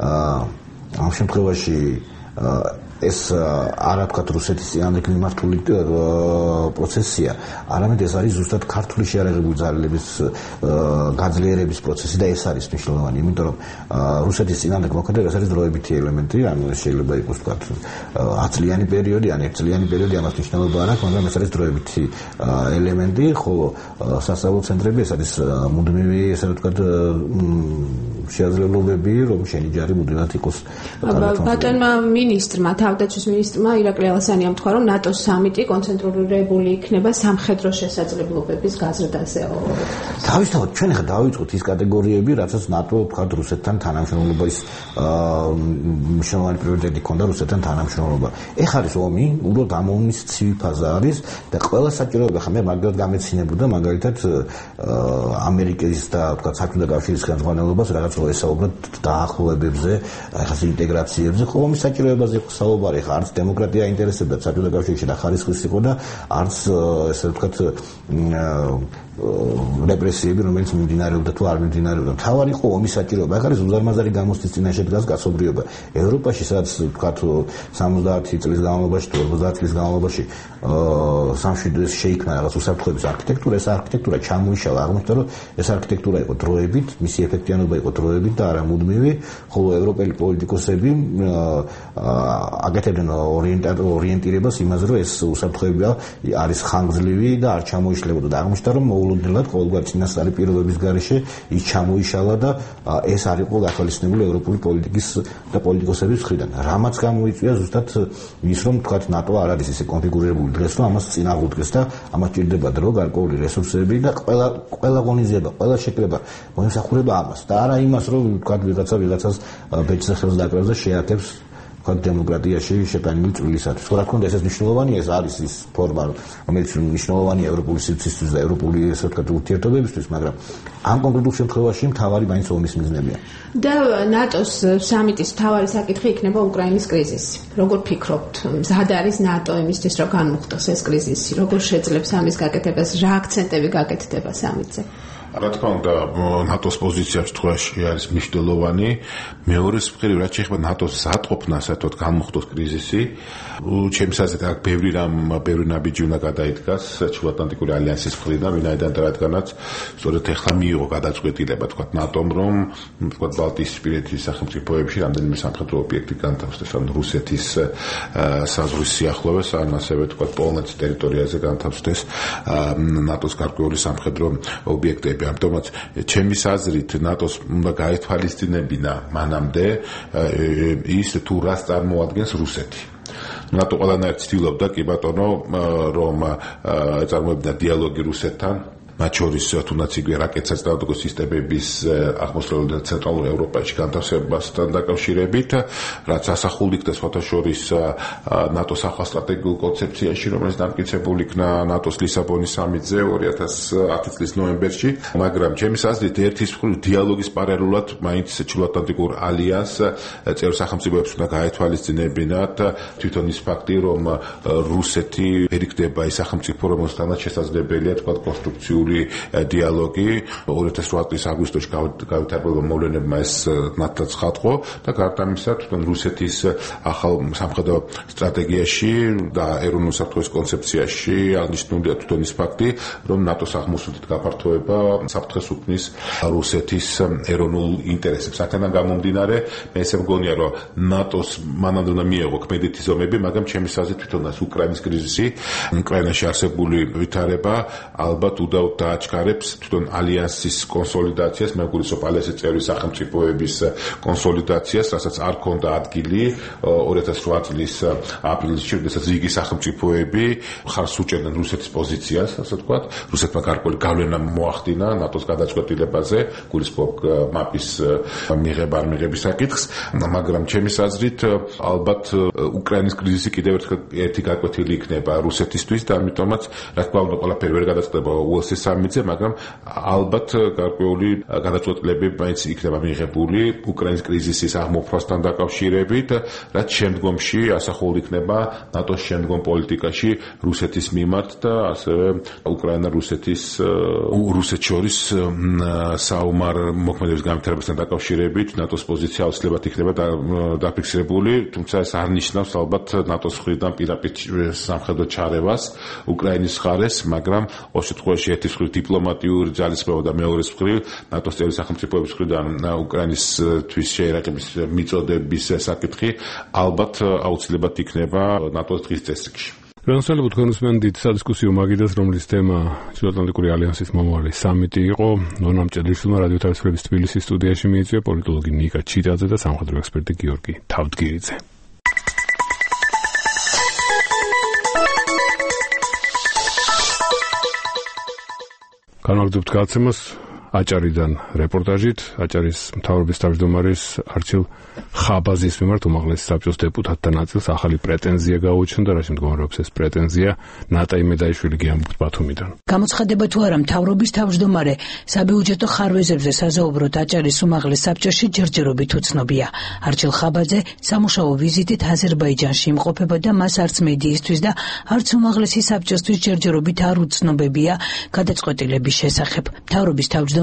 ამ შემთხვევაში ეს არა თქვათ რუსეთის წინააღმდეგ მიმართული პროცესია, არამედ ეს არის ზუსტად ქართული შეიარაღებული ძალების გაძლიერების პროცესი და ეს არის მნიშვნელოვანი, იმიტომ რომ რუსეთის წინააღმდეგ მოქმედება ეს არის დროებითი ელემენტი, ანუ ეს შეიძლება იყოს თქვათ 10 წლიანი პერიოდი, ან 1 წლიანი პერიოდი, ამას მნიშვნელობა არ აქვს, მაგრამ ეს არის დროებითი ელემენტი, ხოლო სასწავლო ცენტრები ეს არის მუდმივი, ესე ვთქვათ, შესაძლებლობები, რომ შენი ჯარი მუდმივად იყოს. ბატონმა მინისტრმა თავდაცვის მინისტრმა ირაკლი ალასანიამ თქვა, რომ ნატოს სამიტი კონცენტრირებული იქნება სამხედრო შესაძლებლობების გაზრდაზე. თავისთავად ჩვენ ახლა დავიწყოთ ის კატეგორიები, რაცაც ნატო თქვათ რუსეთთან თანამშრომლობის მნიშვნელოვანი პრიორიტეტი ჰქონდა რუსეთთან თანამშრომლობა. ეხლა არის ომი, უბრალოდ ამ ომის ცივი ფაზა არის და ყველა საჭიროება ხა მე მაგალითად გამეცინებოდა მაგალითად ამერიკის და თქვათ საბჭოთა კავშირის ხელმძღვანელობას რაღაც რო ესაუბრა დაახლოებებზე, ახლა ინტეგრაციებზე, ხო ომის საჭიროებაზე საუბარი, ხა არც დემოკრატია აინტერესებდა საბჭოთა კავშირში და ხარისხის იყო და არც ესე ვთქვათ რეპრესიები, რომელიც მიმდინარეობდა თუ არ მიმდინარეობდა. თავარი იყო ომის საჭიროება. ახ არის უზარმაზარი გამოსტის წინაშე დგას კაცობრიობა. ევროპაში სადაც ვთქვათ 70 წლის განმავლობაში თუ 50 წლის განმავლობაში სამშვიდობოს შეიქმნა რაღაც უსაფრთხოების არქიტექტურა, ეს არქიტექტურა ჩამოიშალა, აღმოჩნდა რომ ეს არქიტექტურა იყო დროებით, მისი ეფექტიანობა იყო დროებით და არა მუდმივი, ხოლო ევროპელი პოლიტიკოსები აკეთებდნენ ორიენტირებას იმაზე, რომ ეს უსაფრთხოება არის ხანგრძლივი და არ ჩამოიშლებოდა და აღმოჩნდა რომ მოულოდნელად ყოველგვარი წინასწარი პირობების გარეშე ის ჩამოიშალა და ეს არ იყო გათვალისწინებული ევროპული პოლიტიკის და პოლიტიკოსების მხრიდან. რამაც გამოიწვია ზუსტად ის, რომ თქვათ ნატო არ არის ისე კონფიგურირებული დღეს, რომ ამას წინააღმდეგს და ამას ჭირდება დრო, გარკვეული რესურსები და ყველა ღონისძიება, ყველა შეკრება მოიმსახურება ამას და არა იმას, რომ თქვათ ვიღაცას ბეჭდზე ხელს დაკრავს და შეაქებს დემოკრატიაში შეტანილი წვლილისათვის. რა თქმა უნდა, ეს მნიშვნელოვანია, ეს არის ის ფორმა, რომელიც მნიშვნელოვანია ევროპული სივრცისთვის და ევროპული ესე ვთქვათ ურთიერთობებისთვის, მაგრამ ამ კონკრეტულ შემთხვევაში მთავარი მაინც ომის მიზნებია. და ნატოს სამიტის მთავარი საკითხი იქნება უკრაინის კრიზისი. როგორ ფიქრობთ, მზად არის ნატო იმისთვის, რომ განუხტოს ეს კრიზისი? როგორ შეძლებს ამის გაკეთებას? რა აქცენტები გაკეთდება სამიტზე? რა თქმა უნდა, ნატოს პოზიცია შემთხვევაში არის მნიშვნელოვანი. მეორეს მხრივ, რაც შეეხება ნატოს ზადყოფნას, საერთოდ განუხტოს კრიზისი, ჩემს აზრით, აქ ბევრი ნაბიჯი უნდა გადაიდგას ჩრდილოატლანტიკური ალიანსის მხრიდან, ვინაიდან რადგანაც სწორედ ახლა მიიღო გადაწყვეტილება, თქვათ, ნატომ, რომ თქვათ, ბალტიისპირეთის სახელმწიფოებში რამდენიმე სამხედრო ობიექტი განთავსდეს, ან რუსეთის საზღვრის სიახლოვეს, ან ასევე თქვათ, პოლონეთის ტერიტორიაზე განთავსდეს ნატოს გარკვეული სამხედრო ობიექტები. ამიტომაც ჩემის აზრით ნატოს უნდა გაეთვალისწინებინა მანამდე ის თუ რას წარმოადგენს რუსეთი. ნატო ყველანაირად ცდილობდა კი ბატონო რომ წარმოებდა დიალოგი რუსეთთან მათ შორის თუნდაც იგივე რაკეტსაწინააღმდეგო სისტემების აღმოსავლურ და ცენტრალურ ევროპაში განთავსებასთან დაკავშირებით, რაც ასახული იქნა სხვათა შორის ნატოს ახალ სტრატეგიულ კონცეფციაში, რომელიც დამტკიცებული იქნა ნატოს ლისაბონის სამიტზე 2010 წლის ნოემბერში, მაგრამ ჩემის აზრით ერთის მხრივ დიალოგის პარალელურად მაინც ჩრდილოატლანტიკურ ალიანს წევრ სახელმწიფოებს უნდა გაეთვალისწინებინათ თვითონ ის ფაქტი, რომ რუსეთი ვერ იქნება ის სახელმწიფო, რომელთანაც შესაძლებელია თქვა კონსტრუქციული დიალოგი 2008 წლის აგვისტოში გავითარებულმა მოვლენებმა ეს ნათლად ხატყო და გარდა ამისა თვითონ რუსეთის ახალ სამხედრო სტრატეგიაში და ეროვნულ საფრთხის კონცეფციაში აღნიშნულია თვითონ ის ფაქტი, რომ ნატოს აღმოსავლეთ გაფართოება საფრთხეს უქმნის რუსეთის ეროვნულ ინტერესებს. აქედან გამომდინარე, მე ესე მგონია, რომ ნატოს მანამდე უნდა მიეღო ქმედითი ზომები, მაგრამ ჩემის აზრით თვითონ უკრაინის კრიზისი, უკრაინაში არსებული ვითარება ალბათ უდავ დააჩქარებს თვითონ ალიანსის კონსოლიდაციას, მეგრულისოფ ალიანსის წევრი სახელმწიფოების კონსოლიდაციას, რასაც არ ჰქონდა ადგილი 2008 წლის აპრილში, როდესაც იგი სახელმწიფოები ხარს უჭერდნენ რუსეთის პოზიციას, ასე ვთქვათ, რუსეთმა გარკვეული გავლენა მოახდინა ნატოს გადაწყვეტილებაზე, გულისხმობ მაპის მიღება არ მიღების საკითხს, მაგრამ ჩემის აზრით ალბათ უკრაინის კრიზისი კიდევ ერთი გაკვეთილი იქნება რუსეთისთვის და ამიტომაც რა თქმა უნდა ყველაფერი ვერ გადაწყდება უელსის სამიტზე, მაგრამ ალბათ გარკვეული გადაწყვეტილებები მაინც იქნება მიღებული უკრაინის კრიზისის აღმოფხვასთან დაკავშირებით, რაც შემდგომში ასახული იქნება ნატოს შემდგომ პოლიტიკაში რუსეთის მიმართ და ასევე უკრაინა-რუსეთის შორის საომარ მოქმედების განვითარებასთან დაკავშირებით ნატოს პოზიცია აუცილებლად იქნება დაფიქსირებული, თუმცა ეს არ ნიშნავს ალბათ ნატოს მხრიდან პირდაპირ სამხედრო ჩარევას უკრაინის მხარეს, მაგრამ ყოველ შემთხვევაში ერთის მხრივ დიპლომატიური ძალისხმევა და მეორეს მხრივ ნატოს წევრი სახელმწიფოების მხრიდან უკრაინისთვის შეერაყების მიწოდების საკითხი ალბათ აუცილებლად იქნება ნატოს დღის წესრიგში. განსაკუთრებით თქვენ უსმენთ სადისკუსიო მაგიდას, რომლის თემა ჩრდილოატლანტიკური ალიანსის მომავალი სამიტი იყო. ნონამ ჭედრიშვილმა რადიო თავისუფლების თბილისის სტუდიაში მიიწვია პოლიტოლოგი ნიკა ჩიტაძე და სამხედრო ექსპერტი გიორგი თავდგირიძე. განვაგრძობთ გადაცემას აჭარიდან რეპორტაჟით. აჭარის მთავრობის თავმჯდომარის არჩილ ხაბაზის მიმართ უმაღლესი საბჭოს დეპუტატთა ნაწილს ახალი პრეტენზია გაუჩნდა, რა შემდგომარეობს ეს პრეტენზია ნატაი მედაიშვილი გიამბობთ ბათუმიდან. გამოცხადება თუ არა, მთავრობის თავმჯდომარე საბიუჯეტო ხარვეზებზე საზაუბროთ აჭარის უმაღლეს საბჭოში ჯერჯერობით უცნობია. არჩილ ხაბაძე სამუშაო ვიზიტით აზერბაიჯანში იმყოფება და მას არც მედიისთვის და არც უმაღლესი საბჭოსთვის ჯერჯერობით არ უცნობებია გადაწყვეტილების შესახებ. მთავრობის თავმჯდომარე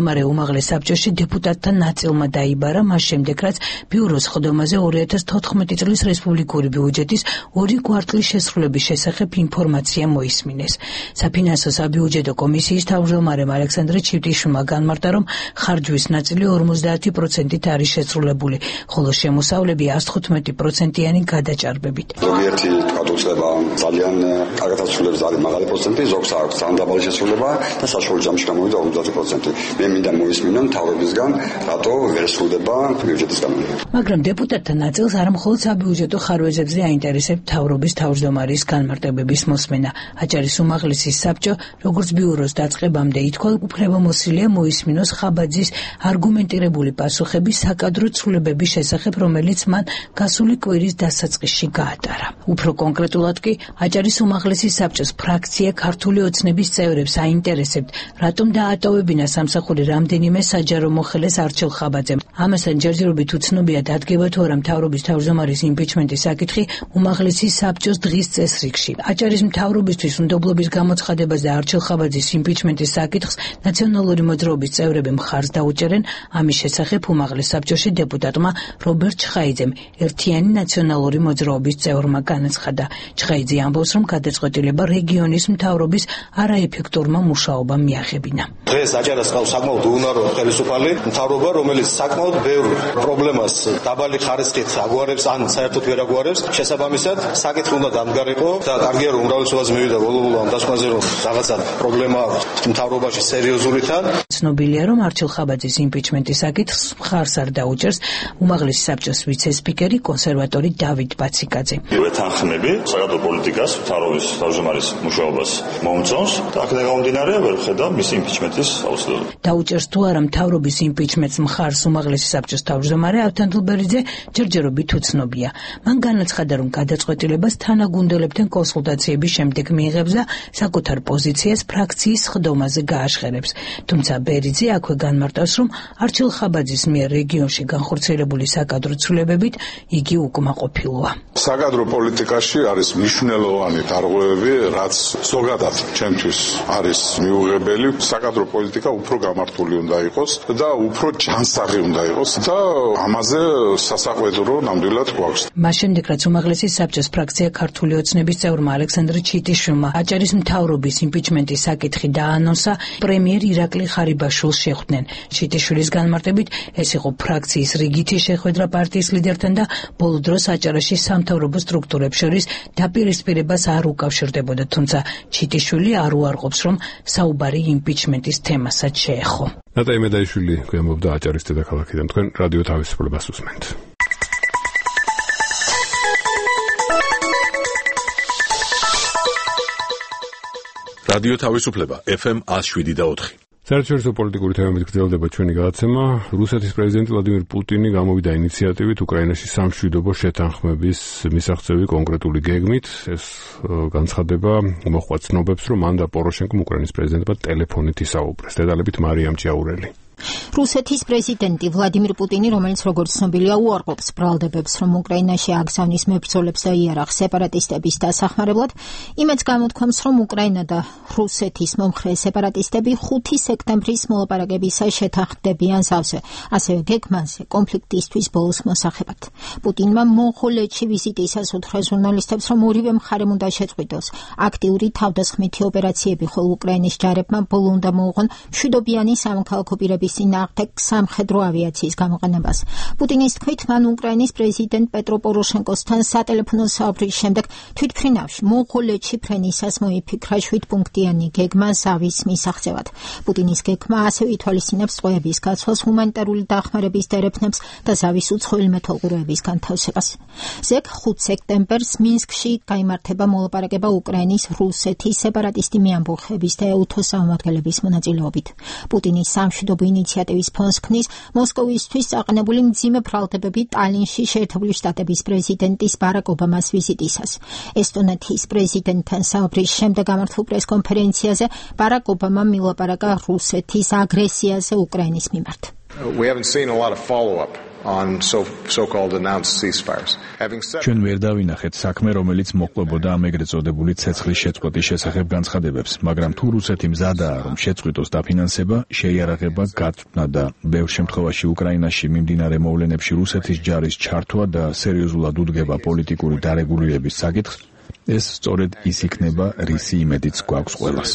თავმჯდომარე უმაღლეს საბჭოში დეპუტატთა ნაწილმა დაიბარა მას შემდეგ, რაც ბიუროს ხდომაზე 2014 წლის რესპუბლიკური ბიუჯეტის 2 კვარტლის შესრულების შესახებ ინფორმაცია მოისმინეს. საფინანსო საბიუჯეტო კომისიის თავმჯდომარემ ალექსანდრე ჩივტიშვილმა განმარტა, რომ ხარჯვის ნაწილი 50%-ით არის შესრულებული, ხოლო შემოსავლები 115%-იანი გადაჭარბებით. ზოგიერთი კადუცება ძალიან კარგად ასრულებს არის მაღალი პროცენტი, ზოგს აქვს ძალიან დაბალი შესრულება და საშუალო ჯამში გამოვიდა 50%. მე მინდა მოისმინონ თავრობისგან, რატო ვერ სრულდება ბიუჯეტის კანონი. მაგრამ დეპუტატთა ნაწილს არა მხოლოდ საბიუჯეტო ხარვეზებზე აინტერესებთ თავრობის თავმჯდომარის განმარტებების მოსმენა. აჭარის უმაღლესის საბჭო, როგორც ბიუროს დაწყებამდე ითქვა, უფლებამოსილია მოისმინოს ხაბაძის არგუმენტირებული პასუხები საკადრო ცვლილებების შესახებ, რომელიც მან გასული კვირის დასაწყისში გაატარა. უფრო კონკრეტულად კი, აჭარის უმაღლესის საბჭოს ფრაქცია ქართული ოცნების წევრებს აინტერესებთ, რატომ დაატოვებინა სამსახური რამდენიმე საჯარო მოხელეს არჩილ ხაბაძემ. ამასთან ჯერჯერობით უცნობია დადგება თუ არა მთავრობის თავმჯდომარის იმპიჩმენტის საკითხი უმაღლესის საბჭოს დღის წესრიგში. აჭარის მთავრობისთვის უნდობლობის გამოცხადებაზე არჩილ ხაბაძის იმპიჩმენტის საკითხს ნაციონალური მოძრაობის წევრები მხარს დაუჭერენ. ამის შესახებ უმაღლეს საბჭოში დეპუტატმა რობერტ ჩხაიძემ ერთიანი ნაციონალური მოძრაობის წევრმა განაცხადა. ჩხაიძე ამბობს, რომ გადაწყვეტილება რეგიონის მთავრობის არაეფექტურმა მუშაობამ მიაღებინა. დღეს აჭარას ყავს საკმაოდ უუნარო ხელისუფალი მთავრობა, რომელიც საკმაოდ ბევრ პრობლემას დაბალი ხარისხით აგვარებს ან საერთოდ ვერ აგვარებს. შესაბამისად, საკითხი უნდა დამდგარიყო და კარგია რომ უმრავლესობაზე მივიდა ბოლო-ბოლო ამ დასკვნაზე, რომ რაღაცა პრობლემა აქვს მთავრობაში სერიოზული თან. ცნობილია, რომ არჩილ ხაბაძის იმპიჩმენტის საკითხს მხარს არ დაუჭერს უმაღლესი საბჭოს ვიცე-სპიკერი კონსერვატორი დავით ბაციკაძე. ვეთანხმები საკადრო პოლიტიკას, მთავრობის თავმჯდომარის მუშაობას მომწონს და აქედან გამომდინარე ვერ ვხედავ მის იმპიჩმენტის აუცილებლობას. დაუჭერს თუ არა მთავრობის იმპიჩმენტს მხარს უმაღლესი საბჭოს თავმჯდომარე ავთან თილბერიძე ჯერჯერობით უცნობია. მან განაცხადა, რომ გადაწყვეტილებას თანაგუნდელებთან კონსულტაციების შემდეგ მიიღებს და საკუთარ პოზიციას ფრაქციის ხდომაზე გააშხერებს. თუმცა ბერიძე აქვე განმარტავს, რომ არჩილ ხაბაძის მიერ რეგიონში განხორციელებული საკადრო ცვლილებებით იგი უკმაყოფილოა. საკადრო პოლიტიკაში არის მნიშვნელოვანი დარღვევები, რაც ზოგადად ჩემთვის არის მიუღებელი. საკადრო პოლიტიკა უფრო გამართული უნდა იყოს და უფრო ჯანსაღი უნდა იყოს და ამაზე სასაყვედრო ნამდვილად გვაქვს. მას შემდეგ, რაც უმაღლესის საბჭოს ფრაქცია ქართული ოცნების წევრმა ალექსანდრე ჩიტიშვილმა აჭარის მთავრობის იმპიჩმენტის საკითხი დაანონსა, პრემიერ ირაკლი ხარიბაშვილს შეხვდნენ. ჩიტიშვილის განმარტებით, ეს იყო ფრაქციის რიგითი შეხვედრა პარტიის ლიდერთან და ბოლო დროს აჭარაში სამთავრობო სტრუქტურებს შორის დაპირისპირებას არ უკავშირდებოდა, თუმცა ჩიტიშვილი არ უარყოფს, რომ საუბარი იმპიჩმენტის თემასაც შეეხო. ნატაი მედაიშვილი გვემობდა აჭარის დედაქალაქიდან. თქვენ რადიო თავისუფლებას უსმენთ. რადიო თავისუფლება FM 107.4. საერთაშორისო პოლიტიკური თემებით გრძელდება ჩვენი გადაცემა. რუსეთის პრეზიდენტი ვლადიმირ პუტინი გამოვიდა ინიციატივით უკრაინაში სამშვიდობო შეთანხმების მისაღწევი კონკრეტული გეგმით. ეს განცხადება მოჰყვა ცნობებს, რომ მან და პოროშენკომ უკრაინის პრეზიდენტმა ტელეფონით ისაუბრეს. დეტალებით მარიამ ჭიაურელი. რუსეთის პრეზიდენტი ვლადიმირ პუტინი, რომელიც როგორც ცნობილია უარყოფს ბრალდებებს, რომ უკრაინაში აგზავნის მებრძოლებს და იარაღს სეპარატისტების დასახმარებლად, იმედს გამოთქვამს, რომ უკრაინა და რუსეთის მომხრე სეპარატისტები 5 სექტემბრის მოლაპარაკებისა შეთანხმდებიან სავსე, ასევე გეგმაზე კონფლიქტისთვის ბოლოს მოსახებად. პუტინმა მონღოლეთში ვიზიტისას უთხრა ჟურნალისტებს, რომ ორივე მხარემ უნდა შეწყვიტოს აქტიური თავდასხმითი ოპერაციები, ხოლო უკრაინის ჯარებმა ბოლო უნდა მოუღონ მშვიდობიანი სამოქალაქო პირების წინააღმდეგ სამხედრო ავიაციის გამოყენებას. პუტინის თქმით, მან უკრაინის პრეზიდენტ პეტრო პოროშენკოსთან სატელეფონო საუბრის შემდეგ თვითმფრინავში მონღოლეთში ფრენისას მოიფიქრა 7-პუნქტიანი გეგმა ზავის მისაღწევად. პუტინის გეგმა ასევე ითვალისწინებს წყოების გაცვლას, ჰუმანიტარული დახმარების დერეფნებს და ზავის უცხოელი მეთვალყურეების განთავსებას. ზეგ 5 სექტემბერს მინსკში გაიმართება მოლაპარაკება უკრაინის, რუსეთის სეპარატისტი მეამბოხების და ეუთო სამმართველების მონაწილეობით. პუტინის სამშვიდობო ინიციატივის ფონს ქმნის მოსკოვისთვის წაყენებული მძიმე ბრალდებები ტალინში შეერთებული შტატების პრეზიდენტის ბარაკ ობამას ვიზიტისას. ესტონეთის პრეზიდენტთან საუბრის შემდეგ გამართულ პრესკონფერენციაზე ბარაკ ობამამ მილაპარაკა რუსეთის აგრესიაზე უკრაინის მიმართ. We haven't seen a lot of follow-up on so-called announced ceasefires. ჩვენ ვერ დავინახეთ საქმე, რომელიც მოყვებოდა ამ ეგრეთ წოდებული ცეცხლის შეწყვეტის შესახებ განცხადებებს, მაგრამ თუ რუსეთი მზადაა, რომ შეწყვიტოს დაფინანსება, შეიარაღება, გაწვნა და ბევრ შემთხვევაში უკრაინაში მიმდინარე მოვლენებში რუსეთის ჯარის ჩართვა და სერიოზულად უდგება პოლიტიკური დარეგულირების საკითხს, ეს სწორედ ის იქნება, რისი იმედიც გვაქვს ყველას.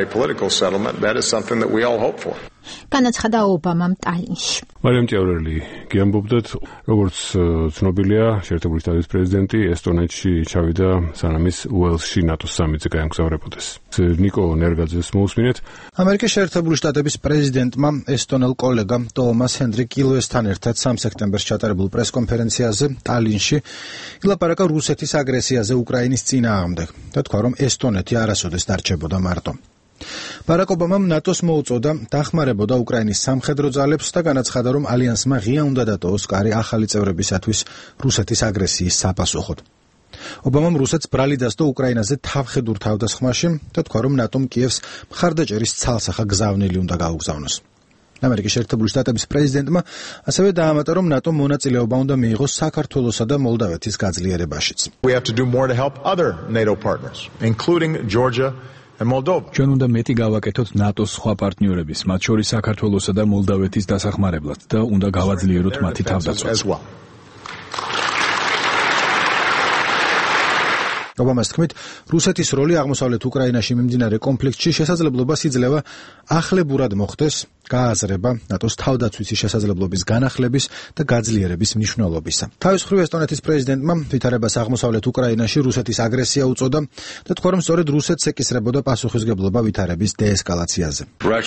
განაცხადა ობამამ ტალინში. მარიამ ჭიაურელი გიამბობდათ, როგორც ცნობილია, შეერთებული შტატების პრეზიდენტი ესტონეთში ჩავიდა სანამ ის უელსში ნატოს სამიტზე გაემგზავრებოდეს. ნიკო ნერგაძეს მოусმინეთ. ამერიკის შეერთებული შტატების პრეზიდენტმა ესტონელ კოლეგამ ტომას ჰენდრი კილოესთან ერთად 3 სექტემბერს ჩატარებულ პრესკონფერენციაზე ტალინში ილაპარაკა რუსეთის აგრესიაზე უკრაინის წინააღმდეგ და თქვა, რომ ესტონეთი არასოდეს დარჩებოდა მარტო. ბარაკ ობამამ ნატოს მოუწოდა დახმარებოდა უკრაინის სამხედრო ძალებს და განაცხადა, რომ ალიანსმა ღია უნდა დატოვოს კარი ახალი წევრებისათვის რუსეთის აგრესიის საპასუხოდ. ობამამ რუსეთს ბრალი დასდო უკრაინაზე თავხედურ თავდასხმაში და თქვა, რომ ნატომ კიევს მხარდაჭერის ცალსახა გზავნილი უნდა გაუგზავნოს. ამერიკის შეერთებული შტატების პრეზიდენტმა ასევე დაამატა, რომ ნატომ მონაწილეობა უნდა მიიღოს საქართველოსა და მოლდავეთის გაძლიერებაშიც. We have to do more to help other NATO partners, including Georgia and Moldova. ჩვენ უნდა მეტი გავაკეთოთ ნატოს სხვა პარტნიორების, მათ შორის საქართველოსა და მოლდავეთის დასახმარებლად და უნდა გავაძლიეროთ მათი თავდაცვაც. ობამას თქმით, რუსეთის როლი აღმოსავლეთ უკრაინაში მიმდინარე კონფლიქტში შესაძლებლობას იძლევა ახლებურად მოხდეს გააზრება ნატოს თავდაცვის შესაძლებლობის განახლების და გაძლიერების მნიშვნელობისა. თავის მხრივ ესტონეთის პრეზიდენტმა ვითარებას აღმოსავლეთ უკრაინაში რუსეთის აგრესია უწოდა და თქვა, რომ სწორედ რუსეთს ეკისრებოდა პასუხისგებლობა ვითარების დეესკალაციაზე.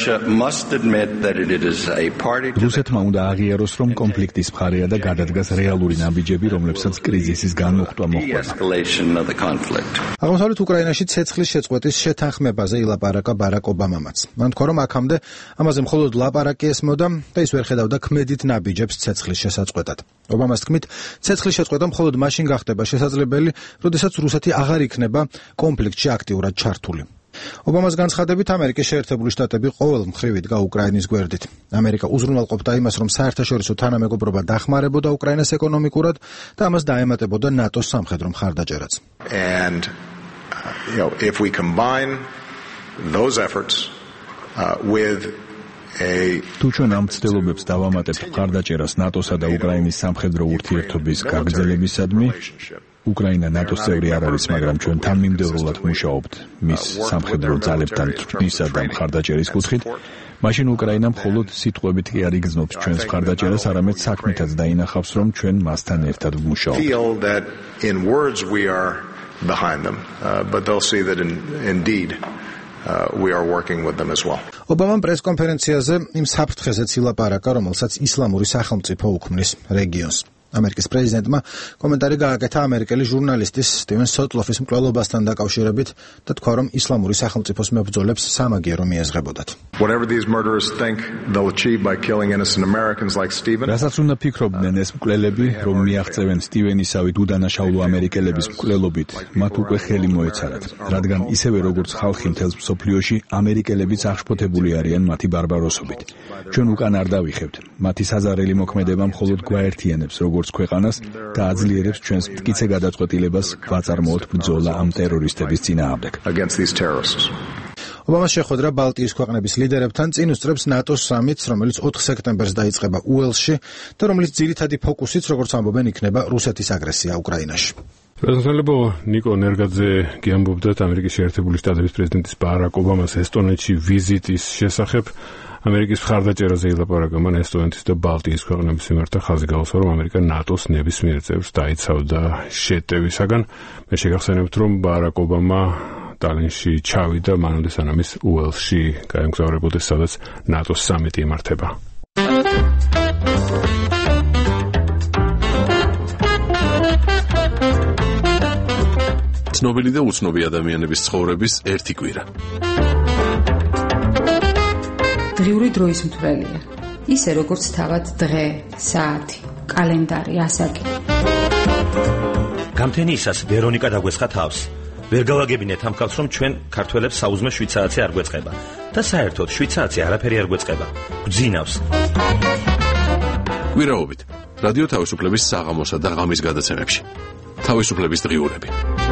რუსეთმა უნდა აღიაროს, რომ კონფლიქტის მხარეა და გადადგას რეალური ნაბიჯები, რომლებსაც კრიზისის განმოხტვა მოჰყვება. აღმოსავლეთ უკრაინაში ცეცხლის შეწყვეტის შეთანხმებაზე ილაპარაკა ბარაკ ობამამაც. მან თქვა, რომ აქამდე ამაზე მხოლოდ ლაპარაკი ესმოდა და ის ვერ ხედავდა ქმედით ნაბიჯებს ცეცხლის შესაწყვეტად. ობამას თქმით, ცეცხლის შეწყვეტა მხოლოდ მაშინ გახდება შესაძლებელი, როდესაც რუსეთი აღარ იქნება კონფლიქტში აქტიურად ჩართული. ობამას განცხადებით, ამერიკის შეერთებული შტატები ყოველ მხრივ იდგა უკრაინის გვერდით. ამერიკა უზრუნველყოფდა იმას, რომ საერთაშორისო თანამეგობრობა დახმარებოდა უკრაინას ეკონომიკურად და ამას დაემატებოდა ნატოს სამხედრო მხარდაჭერაც. And if we combine those efforts with თუ ჩვენ ამ ცდილობებს დავამატებთ მხარდაჭერას ნატოსა და უკრაინის სამხედრო ურთიერთობის გაგრძელებისადმი, უკრაინა ნატოს წევრი არ არის, მაგრამ ჩვენ თანმიმდევრულად მუშაობთ მის სამხედრო ძალებთან თქმისა და მხარდაჭერის კუთხით, მაშინ უკრაინა მხოლოდ სიტყვებით კი არ იგრძნობს ჩვენს მხარდაჭერას, არამედ საქმითაც დაინახავს, რომ ჩვენ მასთან ერთად ვმუშაობთ. But they'll see that indeed we are working with them as well. ობამამ პრესკონფერენციაზე იმ საფრთხეზეც ილაპარაკა, რომელსაც ისლამური სახელმწიფო უქმნის რეგიონს. ამერიკის პრეზიდენტმა კომენტარი გააკეთა ამერიკელი ჟურნალისტის სტივენ სოტლოფის მკვლელობასთან დაკავშირებით და თქვა, რომ ისლამური სახელმწიფოს მებრძოლებს სამაგიერო მიეზღებოდათ. Whatever these murderers think they'll achieve by killing innocent Americans like Stephen. რასაც უნდა ფიქრობდნენ ეს მკვლელები, რომ მიაღწევენ სტივენისავით უდანაშაულო ამერიკელების მკვლელობით, მათ უკვე ხელი მოეცადათ, რადგან ისევე როგორც ხალხი მთელს მსოფლიოში, ამერიკელებიც აღშფოთებული არიან მათი ბარბაროსობით. ჩვენ უკან არ დავიხებთ. მათი საზარელი მოქმედება მხოლოდ გვაერთიანებს როგორც ქვეყანას და აძლიერებს ჩვენს მტკიცე გადაწყვეტილებას ვაწარმოოთ ბრძოლა ამ ტერორისტების წინააღმდეგ. ობამა შეხვედრა ბალტიის ქვეყნების ლიდერებთან წინ უსწრებს ნატოს სამიტს, რომელიც 4 სექტემბერს დაიწყება უელსში და რომლის ძირითადი ფოკუსიც, როგორც ამბობენ, იქნება რუსეთის აგრესია უკრაინაში. პრეზიდენტო ნიკო ნერგაძე გიამბობდათ ამერიკის შეერთებული შტატების პრეზიდენტის ბარაკ ობამას ესტონეთში ვიზიტის შესახებ. ამერიკის მხარდაჭერაზე ილაპარაკა მან ესტონეთის და ბალტიის ქვეყნების მიმართ და ხაზი გაუსვა, რომ ამერიკა ნატოს ნებისმიერ წევრს დაიცავდა შეტევისაგან. მე შეგახსენებთ, რომ ბარაკ ობამა ტალინში ჩავიდა მანამდე სანამ ის უელსში გაემგზავრებოდეს, სადაც ნატოს სამიტი იმართება. ცნობილი და უცნობი ადამიანების ცხოვრების ერთი კვირა. დღიური დროის მთვრელია. ისე როგორც თავად დღე, საათი, კალენდარი, ასაკი. გამთენიისას ვერონიკა დაგვესხა თავს. ვერ გავაგებინეთ ამ ხალხს, რომ ჩვენ ქართველებს საუზმე 7 საათი არ გვეწყება და საერთოდ 7 საათი არაფერი არ გვეწყება. გვძინავს. კვირაობით რადიო თავისუფლების საღამოსა და ღამის გადაცემებში. თავისუფლების დღიურები.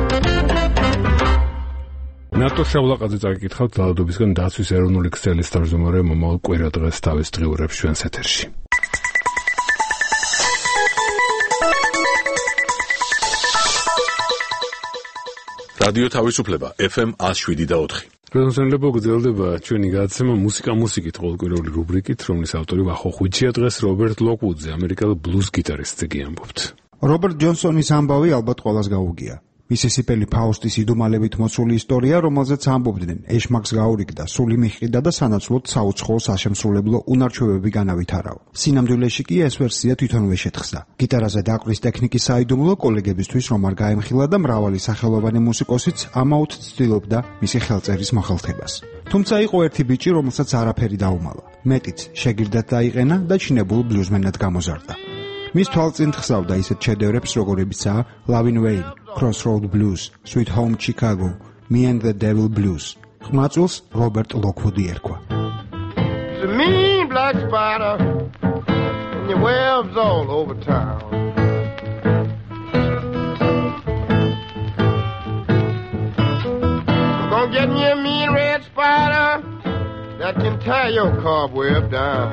ნატო შავლაყაძე წაკითხავთ ძალადობისგან დაცვის ეროვნული ქსელის თავმჯდომარე მომავალ კვირა დღეს თავის დღიურებს ჩვენს ეთერში. რადიო თავისუფლება FM 107.4. პრეზიდენტებო გრძელდება ჩვენი გადაცემა მუსიკით ყოველკვირეული რუბრიკით, რომლის ავტორი ვახო ხვიჩია დღეს რობერტ ლოკვუდზე, ამერიკელ ბლუზ გიტარისტზე გიამბობთ. რობერტ ჯონსონის ამბავი ალბათ ყველას გაუგია. მისისიპელი ფაუსტის იდუმალებით მოცული ისტორია, რომელზეც ამბობდნენ, ეშმაკს გაურიგდა, სული მიჰყიდა და სანაცვლოდ საუცხოო სასემსრულებლო უნარჩვევები განავითარაო. სინამდვილეში კი ეს ვერსია თვითონვე შეთხსა. გიტარაზე დაკვრის ტექნიკის საიდუმლო კოლეგებისთვის რომ არ გაემხილა და მრავალი სახელოვანი მუსიკოსიც ამაოდ ცდილობდა მისი ხელწერის მოხელთებას. თუმცა იყო ერთი ბიჭი, რომელსაც არაფერი დაუმალა. მეტიც შეგირდად დაიყენა და ჩინებულ ბლუზმენად გამოზარდა. მის თვალწინ ხსავდა ისეთ შედევრებს, როგორებიცაა Lavin Wayne, Crossroad Blues, Sweet Home Chicago, Me and the Devil Blues. ხმაწულს რობერტ ლოკვუდი ერქვა. The mean black spider and your webs all over town. I'm gonna get me a mean red spider that can tie your cobweb down.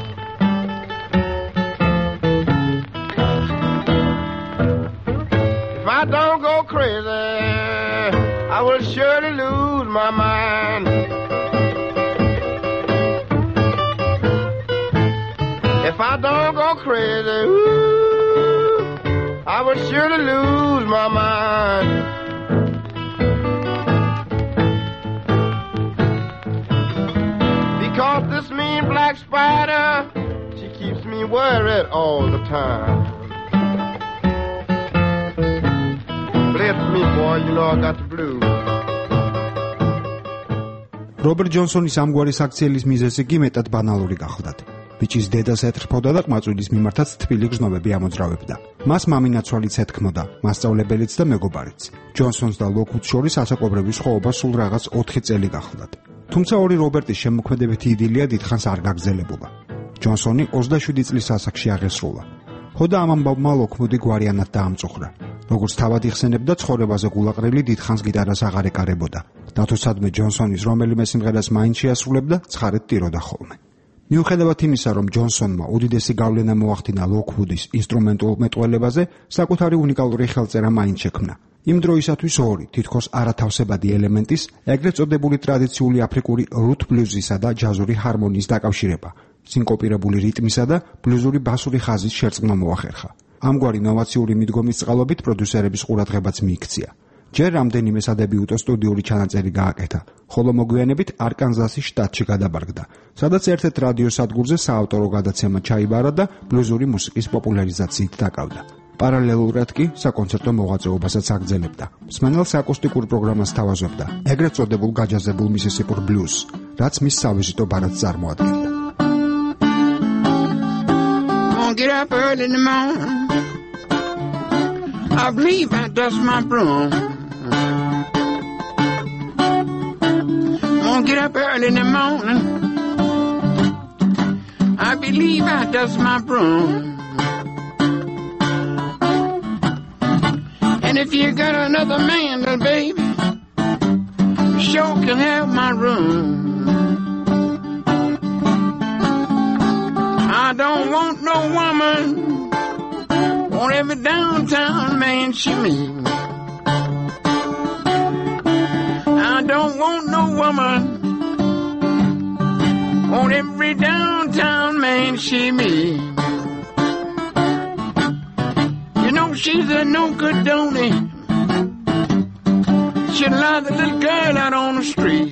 If I don't go crazy, I will surely lose my mind. If I don't go crazy, I will surely lose my mind. Because this mean black spider, she keeps me worried all the time. Bless me, boy, you know I got the blues. რობერტ ჯონსონის ამგვარი საქციელის მიზეზი კი მეტად ბანალური გახლდათ. ბიჭის დედას ეთრფოდა და ყმაწვილის მიმართაც თბილი გრძნობები ამოძრავებდა. მას მამინაცვალიც ეთქმოდა, მასწავლებელიც და მეგობარიც. ჯონსონს და ლოკვუდს შორის ასაკობრივი სხვაობა სულ რაღაც 4 წელი გახლდათ. თუმცა ორი რობერტის შემოქმედებითი იდილია დიდხანს არ გაგრძელებულა. ჯონსონი 27 წლის ასაკში აღესრულა. ხოდა ამ ამბავმა ლოკვუდი გვარიანად დაამწუხრა. როგორც თავად იხსენებდა, ცხოვრებაზე გულაყრილი დიდხანს გიტარას აღარ ეკარებოდა. დათოსადმე ჯონსონის რომელიმე სიმღერას მაინც შეასრულებდა, ცხარედ ტიროდა ხოლმე. მიუხედავად იმისა, რომ ჯონსონმა უდიდესი გავლენა მოახდინა ლოკვუდის ინსტრუმენტულ მეტყველებაზე, საკუთარი უნიკალური ხელწერა მაინც შექმნა. იმ დროისათვის ორი, თითქოს არათავსებადი ელემენტის, ეგრეთ წოდებული ტრადიციული აფრიკული რութ ბლუზისა და ჯაზური ჰარმონიის დაკავშირება, სინკოპირებული რიტმისა და ბლუზური ბასური ხაზის შერწყმა მოახერხა. ამგვარი ინოვაციური მიდგომის წყალობით პროდიუსერების ყურადღებაც მიიქცია. ჯერ რამდენიმე სადებიუტო სტუდიური ჩანაწერი გააკეთა, ხოლო მოგვიანებით არკანზასის შტატში გადაბარგდა, სადაც ერთ-ერთ რადიო სადგურზე საავტორო გადაცემა ჩაიბარა და ბლუზური მუსიკის პოპულარიზაციით დაკავდა. პარალელურად კი საკონცერტო მოღვაწეობასაც აგრძელებდა. მსმენელს აკუსტიკურ პროგრამას თავაზობდა, ეგრეთ წოდებულ გაჯაზებულ მისისიპურ ბლუზს, რაც მის სავიზიტო ბარათს წარმოადგენდა. Get up early in the morning, I believe I dust my broom. Won't get up early in the morning, I believe I dust my broom. And if you got another man, little baby, you sure can have my room. I don't want no woman, want every downtown man she meet. I don't want no woman, want every downtown man she meet. You know she's a no good donny, she'd lie the little girl out on the street.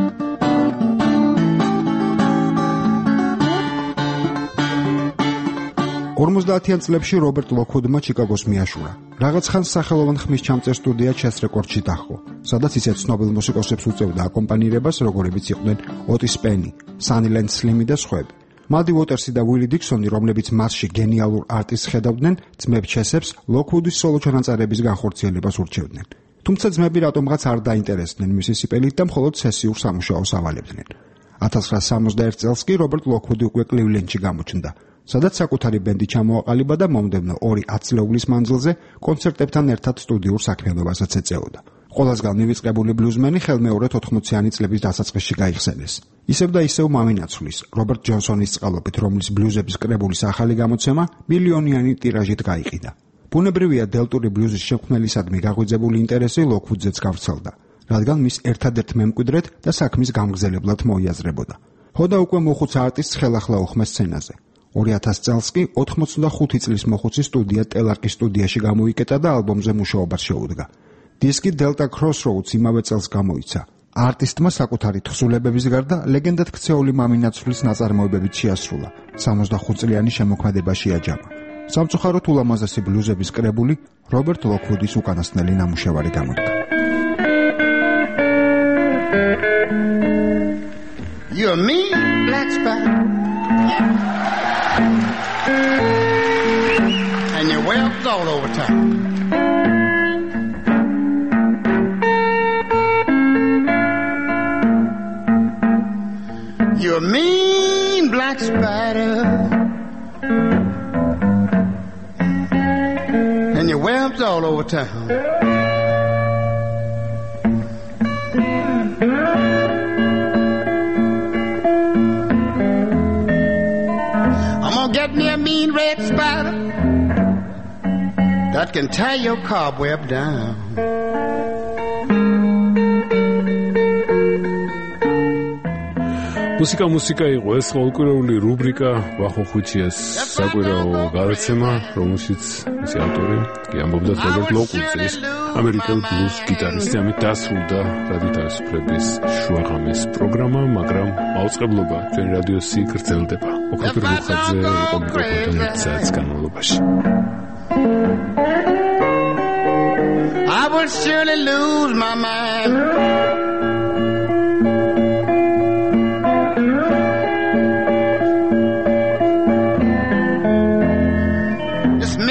ორმოცდაათიან წლებში რობერტ ლოკვუდმა ჩიკაგოს მიაშურა. რაღაც ხანს სახელოვან ხმის ჩამწერ სტუდია ჩეს რეკორდში დაჰყო, სადაც ისეთ ცნობილ მუსიკოსებს უწევდა აკომპანირებას, როგორებიც იყვნენ ოტის პენი, სანილენდ სლიმი და სხვები. მალდი უოტერსი და უილი დიქსონი, რომლებიც მასში გენიალურ არტისტს ხედავდნენ, ძმებ ჩესებს ლოკვუდის სოლო ჩანაწერების განხორციელებას ურჩევდნენ. თუმცა ძმები რატომღაც არ დაინტერესდნენ მისისიპელით და მხოლოდ სესიურ სამუშაოს ავალებდნენ. 1961 წელს კი რობერტ ლოკვუდი უკვე კლივლენდში გამოჩნდა. სადაც საკუთარი ბენდი ჩამოაყალიბა და მომდევნო 2 წლეულის მანძილზე კონცერტებთან ერთად სტუდიურ საქმიანობასაც ეწეოდა. ყველასგან მივიწყებული ბლუზმენი ხელმეორედ 80-იანი წლების დასაწყისში გაიხსენეს. ისევ და ისევ მამინაცვლის, რობერტ ჯონსონის წყალობით, რომლის ბლუზების კრებულის ახალი გამოცემა მილიონიანი ტირაჟით გაიყიდა. ბუნებრივია დელტური ბლუზის შექმნელისადმი გაღვიძებული ინტერესი ლოკვუდზეც გავრცელდა, რადგან მის ერთადერთ მემკვიდრედ და საქმის გამგზელებლად მოიაზრებოდა. ჰოდა უკვე მოხუც არტისტს ხელახლა უხმეს სცენაზე. 2000 წელს კი 85 წლის მოხუცი სტუდია ტელარკის სტუდიაში გამოიკეტა და ალბომზე მუშაობას შეუდგა. დისკი Delta Crossroads იმავე წელს გამოიცა. არტისტმა საკუთარი თხზულებების გარდა ლეგენდად ქცეული მამინაცვლის ნაწარმოებებით შეასრულა. 65 წლიანი შემოქმედებაში აჯამა. სამწუხაროდ ულამაზესი ბლუზების კრებული რობერტ ლოკვუდის უკანასკნელი ნამუშევარი გამოდგა. You're a mean black spider, and your web's all over town. You're a mean black spider, and your web's all over town. I'm gonna get me a mean red spider that can tie your cobweb down. მუსიკა იყო ეს ყოველკვირეული რუბრიკა ვახოხუჩიას საკვირაო გადაცემა, რომელშიც მისი ავტორი კი ამბობდა რობერტ ლოკვუდის ამერიკელ ბლუზ გიტარისტი. ამით დასრულდა რადიო თავისუფლების შუაღამის პროგრამა, მაგრამ მაუწყებლობა ჩვენი რადიოსი გრძელდება. ოქროპირ მუხაძე იყო მიკროფონთან 1 საათის განმავლობაში. I will surely lose my mind.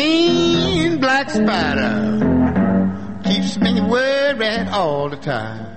Spider keeps me worried all the time.